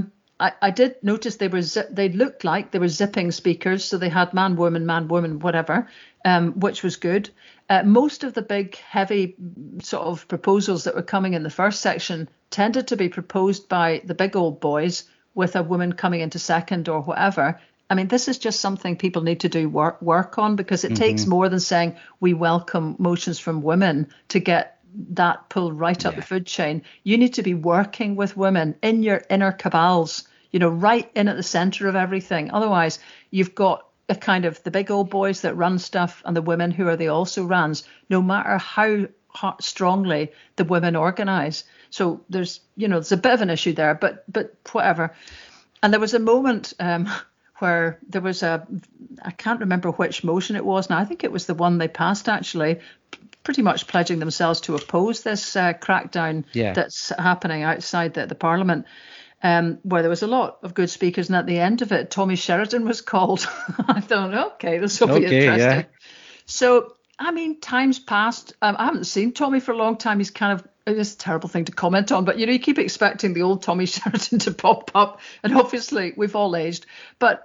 I did notice they looked like they were zipping speakers, so they had man, woman, whatever, which was good. Most of the big, heavy sort of proposals that were coming in the first section tended to be proposed by the big old boys with a woman coming into second or whatever. I mean, this is just something people need to do work on, because it takes more than saying we welcome motions from women to get that pulled right up the food chain. You need to be working with women in your inner cabals, right in at the center of everything. Otherwise, you've got a kind of the big old boys that run stuff and the women who are the also rans, no matter how strongly the women organize. So there's a bit of an issue there, but whatever. And there was a moment where there was I can't remember which motion it was now. I think it was the one they passed, actually, pretty much pledging themselves to oppose this crackdown that's happening outside the Parliament. Where there was a lot of good speakers, and at the end of it, Tommy Sheridan was called. I thought, okay, this will be interesting. Yeah. So, I mean, time's passed. I haven't seen Tommy for a long time. He's kind of, it's a terrible thing to comment on, but, you keep expecting the old Tommy Sheridan to pop up, and obviously we've all aged. But,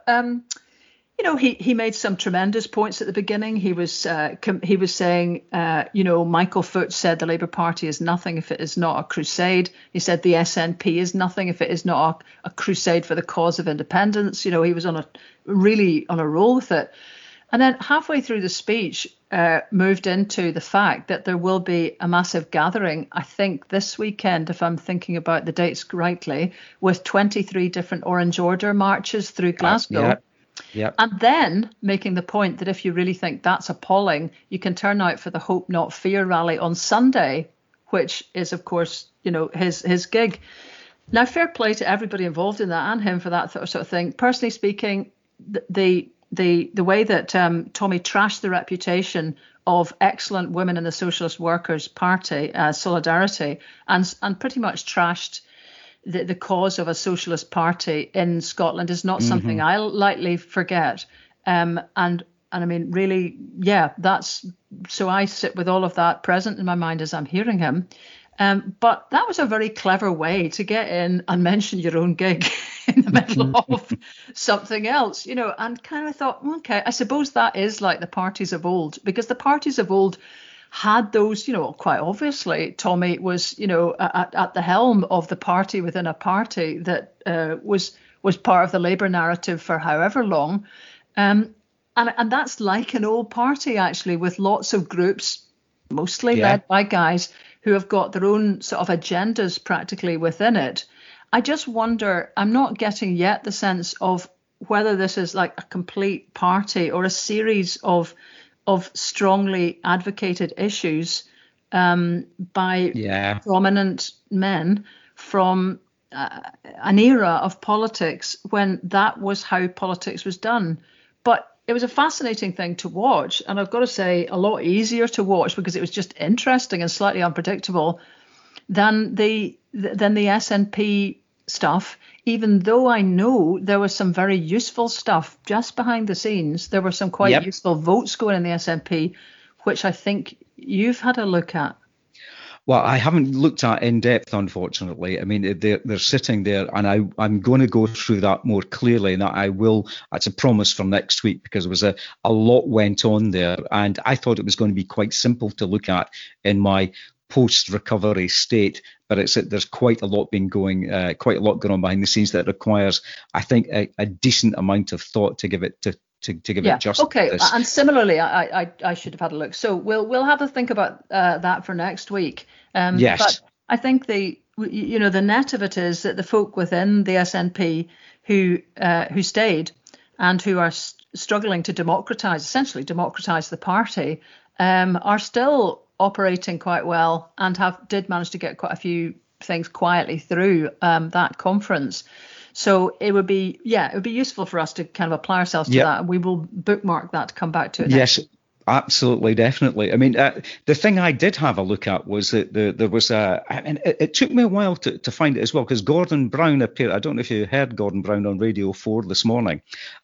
he made some tremendous points at the beginning. He was saying, Michael Foot said the Labour Party is nothing if it is not a crusade. He said the SNP is nothing if it is not a crusade for the cause of independence. He was really on a roll with it. And then halfway through the speech, moved into the fact that there will be a massive gathering, I think this weekend, if I'm thinking about the dates rightly, with 23 different Orange Order marches through Glasgow. Yep. And then making the point that if you really think that's appalling, you can turn out for the Hope Not Fear rally on Sunday, which is, of course, his gig. Now, fair play to everybody involved in that and him for that sort of thing. Personally speaking, the way that Tommy trashed the reputation of excellent women in the Socialist Workers' Party, Solidarity, and pretty much trashed the cause of a socialist party in Scotland is not something I'll lightly forget. And I mean, really, yeah, that's so I sit with all of that present in my mind as I'm hearing him. But that was a very clever way to get in and mention your own gig in the middle of something else, and kind of thought, okay, I suppose that is like the parties of old, because the parties of old had those, quite obviously, Tommy was, at the helm of the party within a party that was part of the Labour narrative for however long. And that's like an old party, actually, with lots of groups, mostly led by guys who have got their own sort of agendas practically within it. I just wonder, I'm not getting yet the sense of whether this is like a complete party or a series of strongly advocated issues by prominent men from an era of politics when that was how politics was done. But it was a fascinating thing to watch, and I've got to say a lot easier to watch because it was just interesting and slightly unpredictable than the SNP stuff, even though I know there was some very useful stuff just behind the scenes. There were some quite useful votes going in the SNP, which I think you've had a look at. Well, I haven't looked at in depth, unfortunately. I mean, they're sitting there, and I'm going to go through that more clearly, and I will. That's a promise for next week, because there was a lot went on there, and I thought it was going to be quite simple to look at in my post-recovery state, but there's quite a lot going on behind the scenes that requires, I think, a decent amount of thought to give it to give it justice. Okay, and similarly, I should have had a look. So we'll have a think about that for next week. Yes. But I think the net of it is that the folk within the SNP who stayed and who are struggling to essentially democratise the party, are still operating quite well and did manage to get quite a few things quietly through that conference. So it would be useful for us to kind of apply ourselves to that. And we will bookmark that to come back to it. Yes, absolutely, definitely. I mean, the thing I did have a look at was that there was it took me a while to find it as well, because Gordon Brown appeared. I don't know if you heard Gordon Brown on Radio 4 this morning,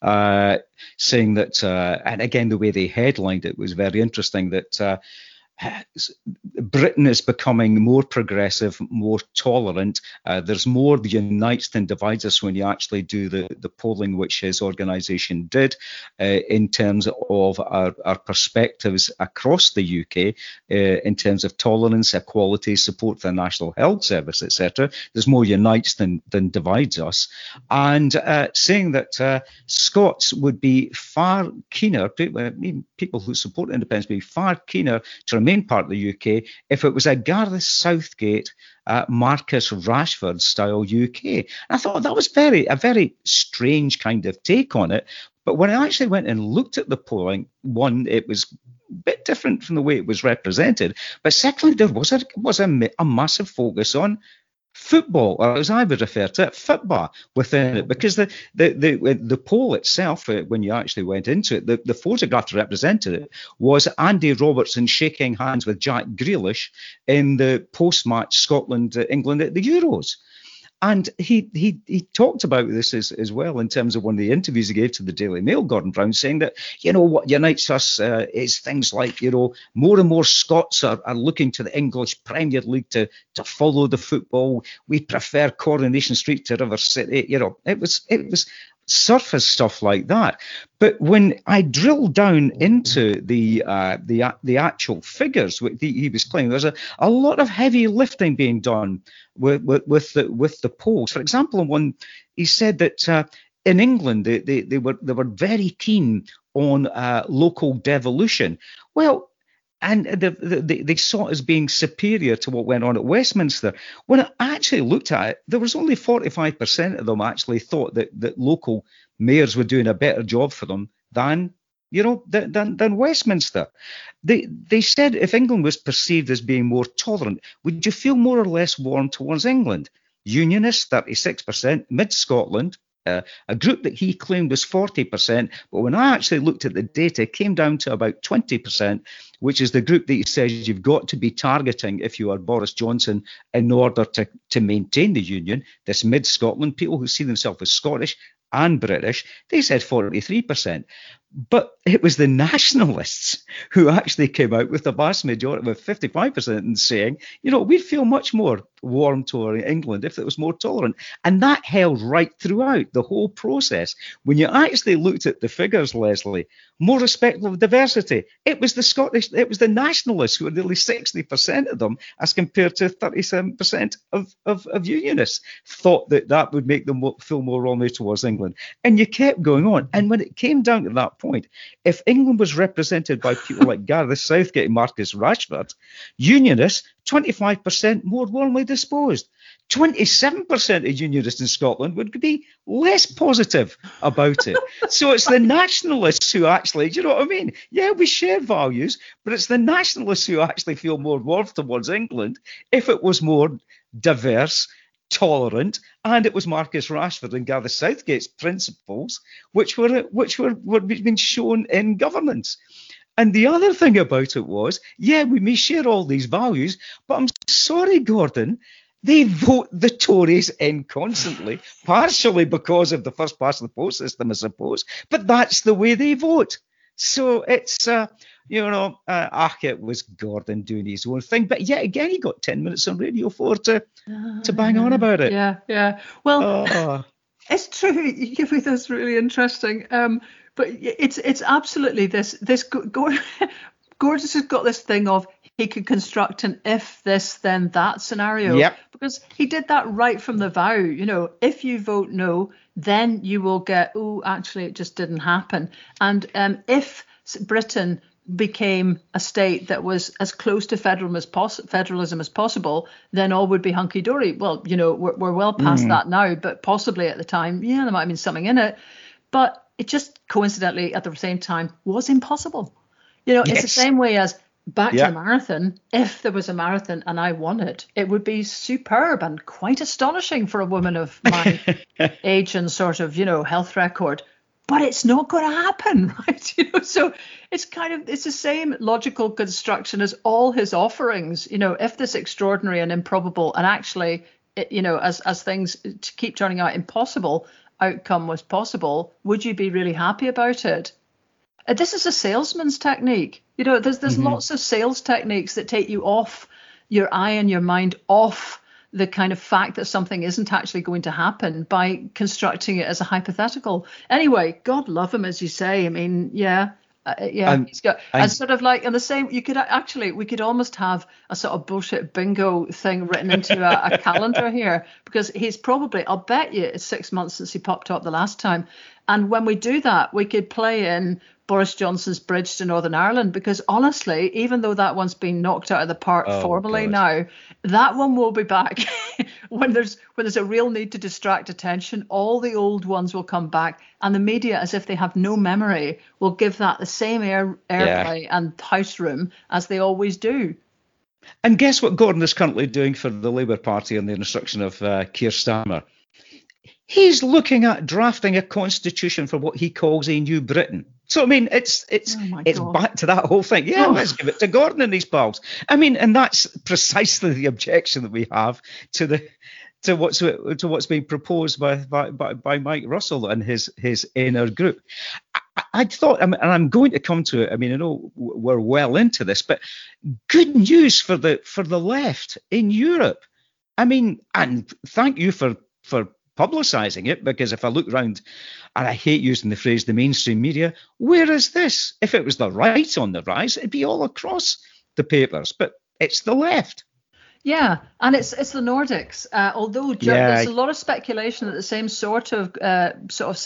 saying that, and again, the way they headlined it was very interesting, that Britain is becoming more progressive, more tolerant. There's more that unites than divides us when you actually do the polling, which his organisation did, in terms of our perspectives across the UK, in terms of tolerance, equality, support for the National Health Service, etc. There's more unites than divides us. And saying that Scots would be far keener, people who support independence would be far keener to remain part of the UK if it was a Gareth Southgate, Marcus Rashford style UK. And I thought that was a very strange kind of take on it. But when I actually went and looked at the polling, one, it was a bit different from the way it was represented. But secondly, there was a massive focus on football, or as I would refer to it, football within it, because the poll itself, when you actually went into it, the photograph that represented it was Andy Robertson shaking hands with Jack Grealish in the post-match Scotland-England at the Euros. And he talked about this as well in terms of one of the interviews he gave to the Daily Mail, Gordon Brown, saying that, what unites us is things like, more and more Scots are looking to the English Premier League to follow the football. We prefer Coronation Street to River City. It was surface stuff like that. But when I drilled down into the actual figures he was claiming, there's a lot of heavy lifting being done with the polls. For example, one, he said that in England they were very keen on local devolution. Well, and they saw it as being superior to what went on at Westminster. When I actually looked at it, there was only 45% of them actually thought that local mayors were doing a better job for them than Westminster. They said if England was perceived as being more tolerant, would you feel more or less warm towards England? Unionists, 36%, Mid-Scotland, a group that he claimed was 40%, but when I actually looked at the data, it came down to about 20%, which is the group that he says you've got to be targeting if you are Boris Johnson in order to maintain the union. This Mid-Scotland, people who see themselves as Scottish and British, they said 43%. But it was the nationalists who actually came out with the vast majority, with 55%, and saying, we'd feel much more warm toward England if it was more tolerant. And that held right throughout the whole process. When you actually looked at the figures, Lesley, more respectful of diversity, it was the nationalists who were nearly 60% of them, as compared to 37% of unionists, thought that would make them feel more warmly towards England. And you kept going on. And when it came down to that point, if England was represented by people like Gareth Southgate and Marcus Rashford, unionists, 25% more warmly disposed. 27% of unionists in Scotland would be less positive about it. So it's the nationalists who actually, do you know what I mean? Yeah, we share values, but it's the nationalists who actually feel more warmth towards England if it was more diverse, tolerant, and it was Marcus Rashford and Gareth Southgate's principles which were being shown in governance. And the other thing about it was, yeah, we may share all these values, but I'm sorry, Gordon, they vote the Tories in constantly, partially because of the first past the post system, I suppose, but that's the way they vote. So it's, it was Gordon doing his own thing. But yet again, he got 10 minutes on Radio 4 to bang on about it. Yeah. Well, it's true. You give me this really interesting. But it's absolutely this Gordon has got this thing of he could construct an if this then that scenario. Yep. Because he did that right from the vow. If you vote no, then you will get, actually it just didn't happen. And if Britain became a state that was as close to federalism as possible, then all would be hunky-dory. Well, we're well past that now, but possibly at the time, there might have been something in it. But it just coincidentally at the same time was impossible. It's the same way as back to the marathon. If there was a marathon and I won it, it would be superb and quite astonishing for a woman of my age and sort of, health record. But it's not going to happen, right? So it's the same logical construction as all his offerings. If this extraordinary and improbable and actually, as things keep turning out impossible outcome was possible, would you be really happy about it? This is a salesman's technique. There's lots of sales techniques that take you off your eye and your mind off the kind of fact that something isn't actually going to happen by constructing it as a hypothetical. Anyway, God love him, as you say. I mean, he's got and sort of like, and the same, we could almost have a sort of bullshit bingo thing written into a calendar here, because he's probably, I'll bet you it's 6 months since he popped up the last time. And when we do that, we could play in Boris Johnson's Bridge to Northern Ireland, because honestly, even though that one's been knocked out of the park formally now, that one will be back. when there's a real need to distract attention, all the old ones will come back, and the media, as if they have no memory, will give that the same airplay and house room as they always do. And guess what Gordon is currently doing for the Labour Party on the instruction of Keir Starmer? He's looking at drafting a constitution for what he calls a new Britain. So, I mean, it's back to that whole thing. Yeah, let's give it to Gordon and his pals. I mean, and that's precisely the objection that we have to what's being proposed by Mike Russell and his inner group. I thought, and I'm going to come to it. I mean, I know we're well into this, but good news for the left in Europe. I mean, and thank you for publicising it, because if I look around, and I hate using the phrase the mainstream media, where is this? If it was the right on the rise, it'd be all across the papers, but it's the left. Yeah, and it's the Nordics. Although there's a lot of speculation that the same sort of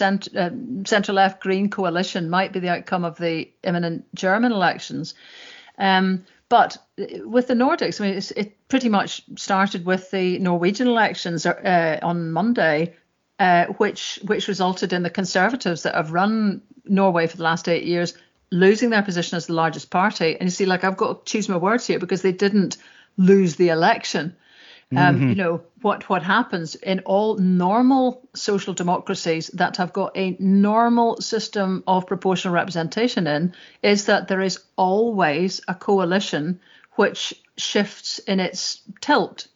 centre-left Green coalition might be the outcome of the imminent German elections. But with the Nordics, I mean, it pretty much started with the Norwegian elections on Monday, which resulted in the Conservatives that have run Norway for the last 8 years losing their position as the largest party. And you see, like, I've got to choose my words here because they didn't lose the election. You know, what happens in all normal social democracies that have got a normal system of proportional representation in is that there is always a coalition which shifts in its tilt.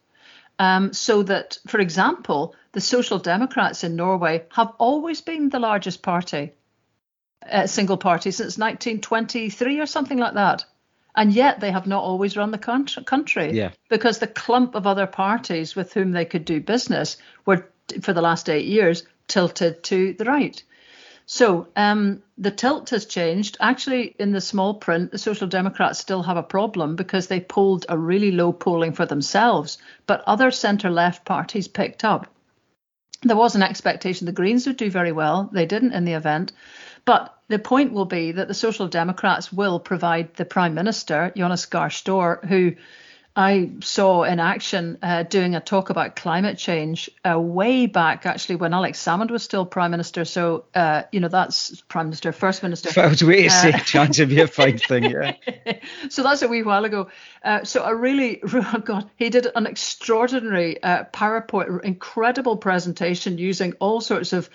So that, for example, the Social Democrats in Norway have always been the largest party, single party, since 1923 or something like that. And yet they have not always run the country because the clump of other parties with whom they could do business were, for the last 8 years, tilted to the right. So the tilt has changed. Actually, in the small print, the Social Democrats still have a problem because they polled a really low polling for themselves, but other centre-left parties picked up. There was an expectation the Greens would do very well. They didn't in the event. But the point will be that the Social Democrats will provide the Prime Minister, Jonas Gahr Store, who I saw in action doing a talk about climate change way back, actually, when Alex Salmond was still Prime Minister. So, you know, that's Prime Minister, First Minister. I was waiting to say, chance of be a fine thing, yeah. So that's a wee while ago. So I really, oh God, he did an extraordinary PowerPoint, incredible presentation using all sorts of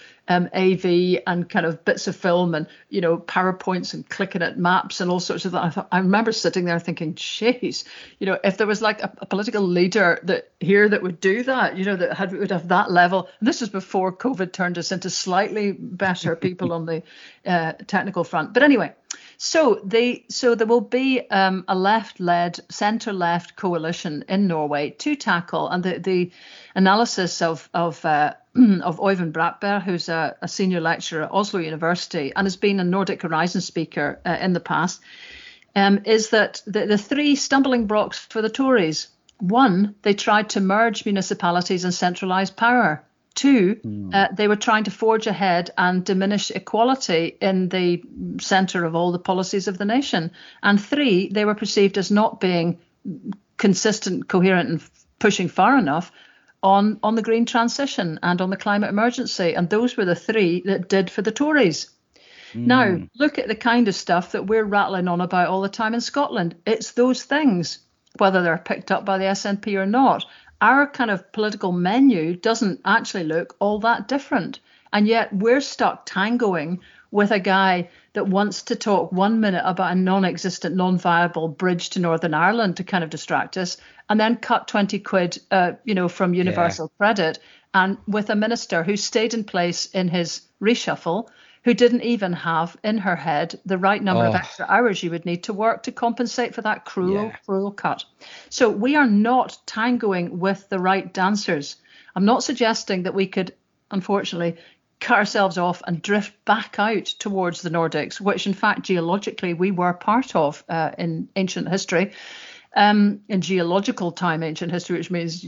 AV and kind of bits of film and, you know, PowerPoints and clicking at maps and all sorts of that. I remember sitting there thinking, jeez, you know, if there was like a political leader that would do that, you know, that would have that level. And this was before COVID turned us into slightly better people on the technical front. But anyway, so there will be a left-led, centre-left coalition in Norway to tackle, and the analysis of Øyvind Brattberg, who's a senior lecturer at Oslo University and has been a Nordic Horizon speaker in the past, is that the three stumbling blocks for the Tories: one, they tried to merge municipalities and centralise power. Two, they were trying to forge ahead and diminish equality in the centre of all the policies of the nation. And three, they were perceived as not being consistent, coherent and pushing far enough on the green transition and on the climate emergency. And those were the three that did for the Tories. Now, look at the kind of stuff that we're rattling on about all the time in Scotland. It's those things, whether they're picked up by the SNP or not. Our kind of political menu doesn't actually look all that different. And yet we're stuck tangoing with a guy that wants to talk 1 minute about a non-existent, non-viable bridge to Northern Ireland to kind of distract us, and then cut 20 quid, from Universal Credit, and with a minister who stayed in place in his reshuffle, who didn't even have in her head the right number of extra hours you would need to work to compensate for that cruel cut. So we are not tangoing with the right dancers. I'm not suggesting that we could, unfortunately, cut ourselves off and drift back out towards the Nordics, which in fact geologically we were part of in ancient history. In geological time, ancient history, which means,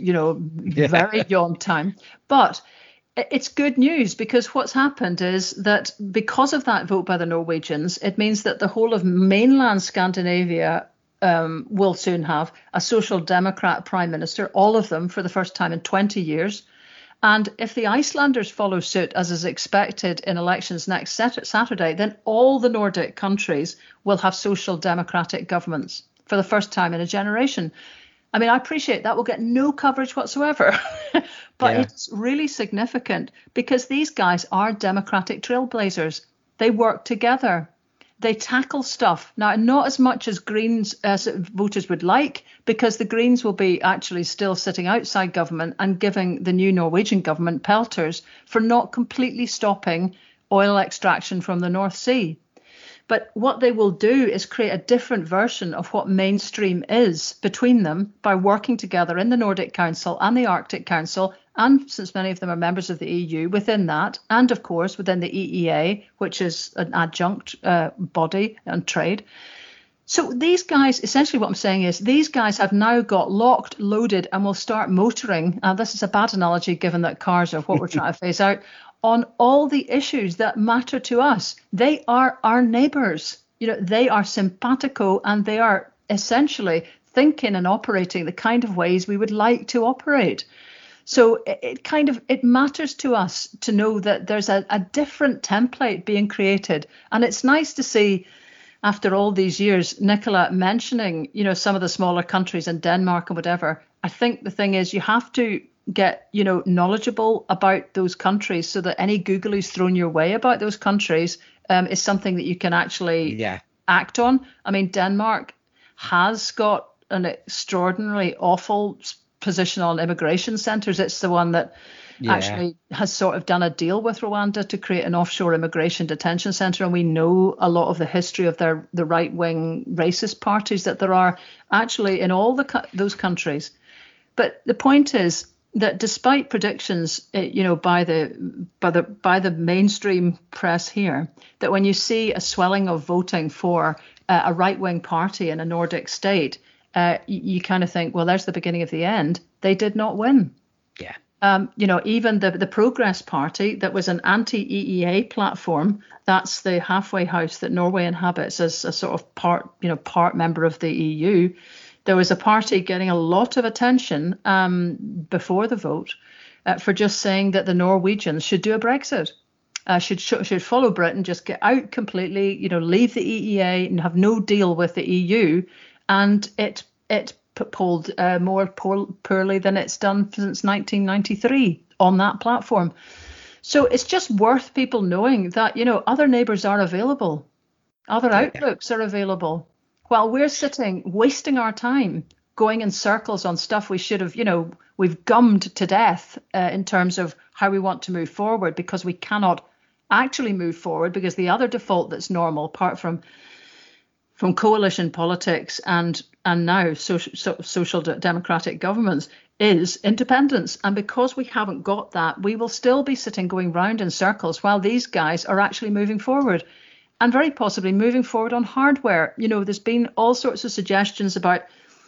very beyond time. But it's good news, because what's happened is that because of that vote by the Norwegians, it means that the whole of mainland Scandinavia will soon have a Social Democrat prime minister, all of them for the first time in 20 years. And if the Icelanders follow suit, as is expected in elections next Saturday, then all the Nordic countries will have social democratic governments for the first time in a generation. I mean, I appreciate that will get no coverage whatsoever, but it's really significant because these guys are democratic trailblazers. They work together. They tackle stuff. Now, not as much as Greens as voters would like, because the Greens will be actually still sitting outside government and giving the new Norwegian government pelters for not completely stopping oil extraction from the North Sea. But what they will do is create a different version of what mainstream is between them by working together in the Nordic Council and the Arctic Council, and since many of them are members of the EU, within that, and of course within the EEA, which is an adjunct body on trade. So these guys, essentially what I'm saying is these guys have now got locked, loaded, and will start motoring. This is a bad analogy given that cars are what we're trying to phase out, on all the issues that matter to us. They are our neighbours. They are simpatico, and they are essentially thinking and operating the kind of ways we would like to operate. So it matters to us to know that there's a different template being created. And it's nice to see, after all these years, Nicola mentioning, some of the smaller countries in Denmark and whatever. I think the thing is you have to get, knowledgeable about those countries so that any Googly's thrown your way about those countries is something that you can actually act on. I mean, Denmark has got an extraordinarily awful position on immigration centres. It's the one that actually has sort of done a deal with Rwanda to create an offshore immigration detention centre. And we know a lot of the history of the right-wing racist parties that there are actually in all those countries. But the point is that despite predictions, by the mainstream press here, that when you see a swelling of voting for a right-wing party in a Nordic state, you kind of think, well, there's the beginning of the end. They did not win. Yeah. Even the Progress Party, that was an anti-EEA platform, that's the halfway house that Norway inhabits as a sort of part member of the EU. There was a party getting a lot of attention before the vote for just saying that the Norwegians should do a Brexit, should follow Britain, just get out completely, leave the EEA and have no deal with the EU. And it polled more poorly than it's done since 1993 on that platform. So it's just worth people knowing that, other neighbours are available. Other outlooks are available. While we're sitting, wasting our time, going in circles on stuff we should have, we've gummed to death in terms of how we want to move forward, because we cannot actually move forward because the other default that's normal, apart from coalition politics and now social democratic governments, is independence. And because we haven't got that, we will still be sitting going round in circles while these guys are actually moving forward, and very possibly moving forward on hardware. There's been all sorts of suggestions about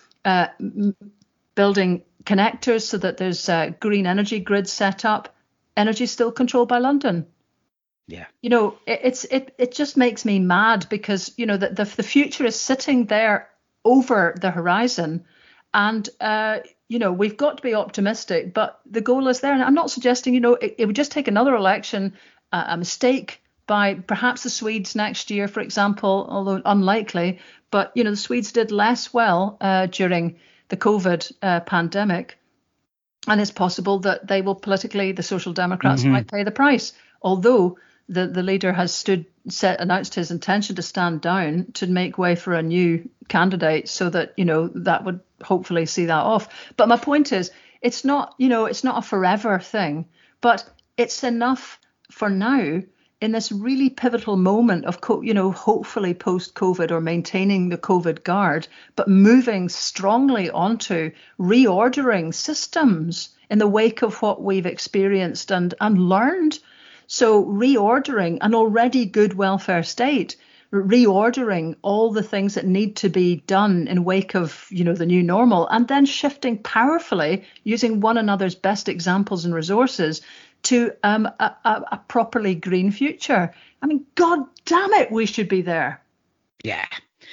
building connectors so that there's green energy grids set up. Energy still controlled by London. Yeah. It just makes me mad because, the future is sitting there over the horizon, and, we've got to be optimistic, but the goal is there. And I'm not suggesting, it would just take another election, a mistake by perhaps the Swedes next year, for example, although unlikely. But, the Swedes did less well during the COVID pandemic. And it's possible that they will politically, the Social Democrats might pay the price, although the leader has announced his intention to stand down to make way for a new candidate, so that, that would hopefully see that off. But my point is, it's not a forever thing, but it's enough for now in this really pivotal moment of, hopefully post-COVID or maintaining the COVID guard, but moving strongly onto reordering systems in the wake of what we've experienced and learned. So reordering an already good welfare state, reordering all the things that need to be done in wake of, the new normal, and then shifting powerfully using one another's best examples and resources to a properly green future. I mean, God damn it, we should be there. Yeah.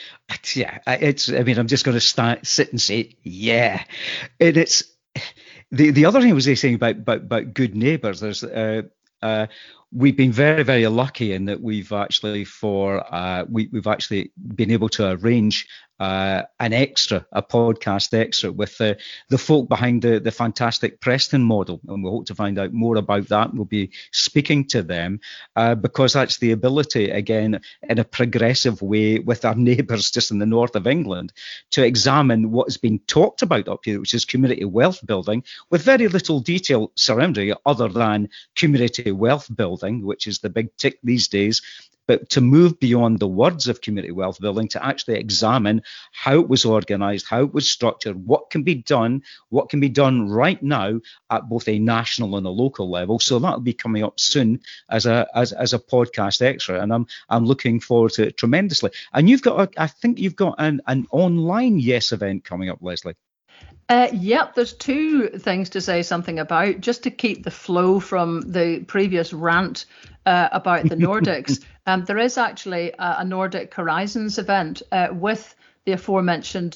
I'm just going to sit and say, yeah. And it's the other thing I was saying about good neighbours. There's we've been very, very lucky in that we've actually we've actually been able to arrange a podcast extra with the folk behind the fantastic Preston model, and we'll hope to find out more about that. We'll be speaking to them because that's the ability, again, in a progressive way with our neighbours just in the north of England, to examine what has been talked about up here, which is community wealth building, with very little detail surrounding it other than community wealth building, which is the big tick these days. But to move beyond the words of community wealth building, to actually examine how it was organised, how it was structured, what can be done right now at both a national and a local level. So that'll be coming up soon as a podcast extra, and I'm looking forward to it tremendously. And I think you've got an online Yes event coming up, Leslie. Yep, there's two things to say something about, just to keep the flow from the previous rant about the Nordics. There is actually a Nordic Horizons event with the aforementioned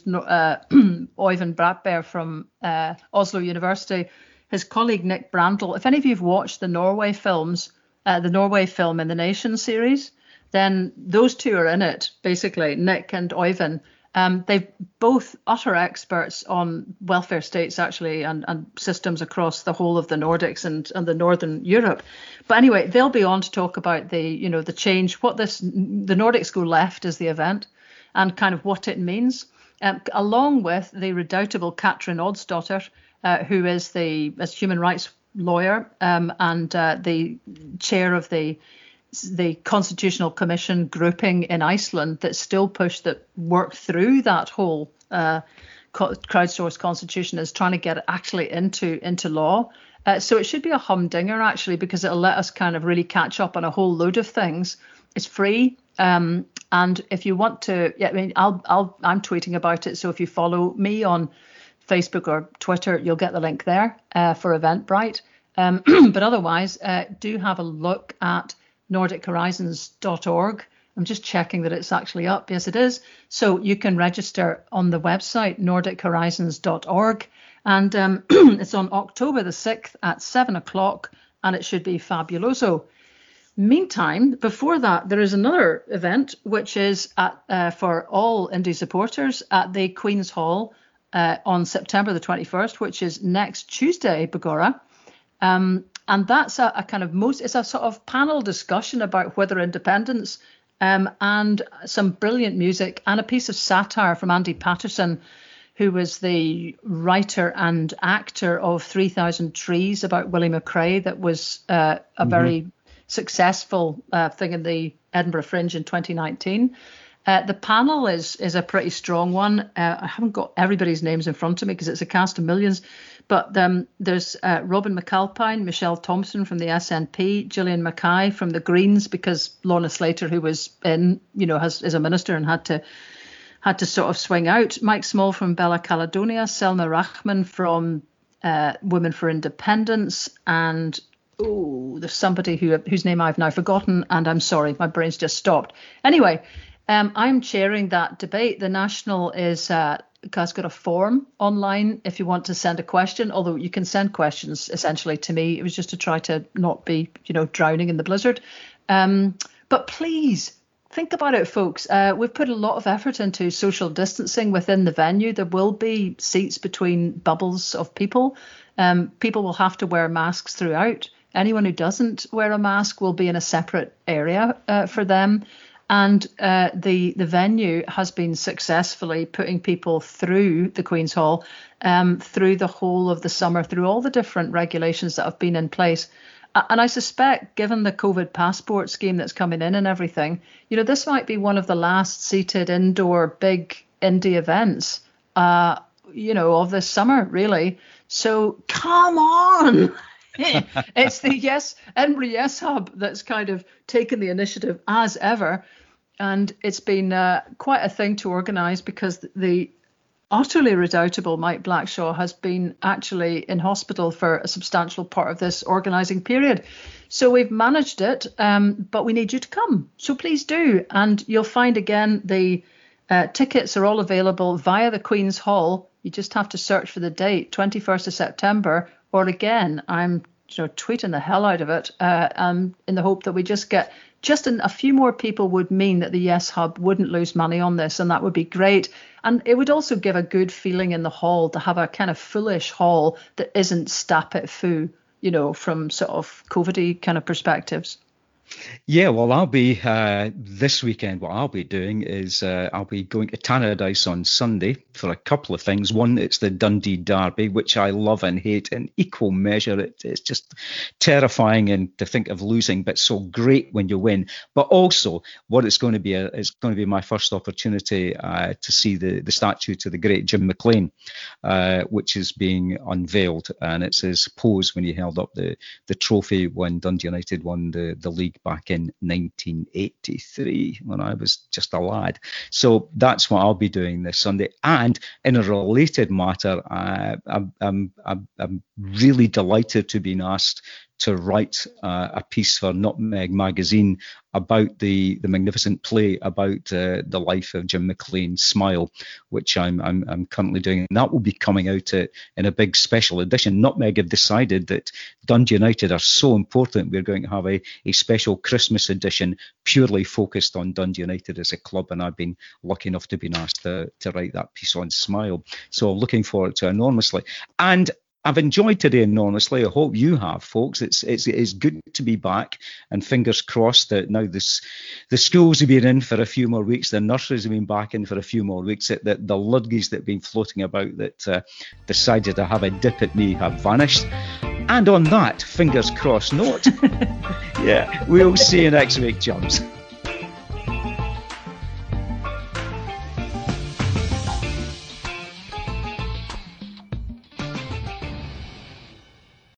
Øyvind Bratberg from Oslo University, his colleague Nick Brandl. If any of you have watched the Norway films, the Norway film in the Nation series, then those two are in it, basically, Nick and Øyvind. They're both utter experts on welfare states, actually, and systems across the whole of the Nordics and the Northern Europe. But anyway, they'll be on to talk about the change, the Nordics go left is the event, and kind of what it means, along with the redoubtable Katrin Oddsdottir, who is the human rights lawyer and the chair of the Constitutional Commission grouping in Iceland that still work through that whole crowdsourced constitution, is trying to get it actually into law. So it should be a humdinger, actually, because it'll let us kind of really catch up on a whole load of things. It's free. And if you want to, I'm tweeting about it. So if you follow me on Facebook or Twitter, you'll get the link there for Eventbrite. But otherwise, do have a look at NordicHorizons.org. I'm just checking that it's actually up. Yes, it is. So you can register on the website, NordicHorizons.org. And it's on October the 6th at 7:00, and it should be fabuloso. Meantime, before that, there is another event, which is for all indie supporters at the Queen's Hall on September the 21st, which is next Tuesday, Begorra. And that's it's a sort of panel discussion about whether independence, and some brilliant music and a piece of satire from Andy Patterson, who was the writer and actor of 3,000 Trees about Willie McRae, that was a very successful thing in the Edinburgh Fringe in 2019. The panel is a pretty strong one. I haven't got everybody's names in front of me because it's a cast of millions, but there's Robin McAlpine, Michelle Thompson from the SNP, Gillian Mackay from the Greens, because Lorna Slater, who was is a minister and had to sort of swing out, Mike Small from Bella Caledonia, Selma Rahman from Women for Independence, and there's somebody whose name I've now forgotten, and I'm sorry, my brain's just stopped. Anyway, I'm chairing that debate. The National has got a form online if you want to send a question, although you can send questions essentially to me. It was just to try to not be, drowning in the blizzard. But please think about it, folks. We've put a lot of effort into social distancing within the venue. There will be seats between bubbles of people. People will have to wear masks throughout. Anyone who doesn't wear a mask will be in a separate area for them. And the venue has been successfully putting people through the Queen's Hall through the whole of the summer, through all the different regulations that have been in place. And I suspect, given the COVID passport scheme that's coming in and everything, this might be one of the last seated indoor big indie events, of this summer, really. So come on. It's the Edinburgh Yes Hub that's kind of taken the initiative as ever. And it's been quite a thing to organise, because the utterly redoubtable Mike Blackshaw has been actually in hospital for a substantial part of this organising period. So we've managed it, but we need you to come. So please do. And you'll find, again, the tickets are all available via the Queen's Hall. You just have to search for the date, 21st of September. Or again, I'm tweeting the hell out of it in the hope that we just get a few more people would mean that the Yes Hub wouldn't lose money on this, and that would be great. And it would also give a good feeling in the hall to have a kind of foolish hall that isn't stapit foo, from sort of COVID-y kind of perspectives. Yeah, well, I'll be this weekend. What I'll be doing is I'll be going to Tannadice on Sunday for a couple of things. One, it's the Dundee Derby, which I love and hate in equal measure. It's just terrifying and to think of losing, but so great when you win. But also, what it's going to be it's going to be my first opportunity to see the statue to the great Jim McLean, which is being unveiled, and it's his pose when he held up the trophy when Dundee United won the league back in 1983 when I was just a lad. So that's what I'll be doing this Sunday. And in a related matter, I'm really delighted to be asked to write a piece for Nutmeg magazine about the magnificent play about the life of Jim McLean's Smile, which I'm currently doing, and that will be coming out in a big special edition. Nutmeg have decided that Dundee United are so important, we're going to have a special Christmas edition purely focused on Dundee United as a club, and I've been lucky enough to be asked to write that piece on Smile. So looking forward to it enormously. And I've enjoyed today enormously. I hope you have, folks. It's good to be back, and fingers crossed that now the schools have been in for a few more weeks, the nurseries have been back in for a few more weeks, that the ludgies that have been floating about that decided to have a dip at me have vanished. And on that fingers crossed note, yeah, we'll see you next week, chums.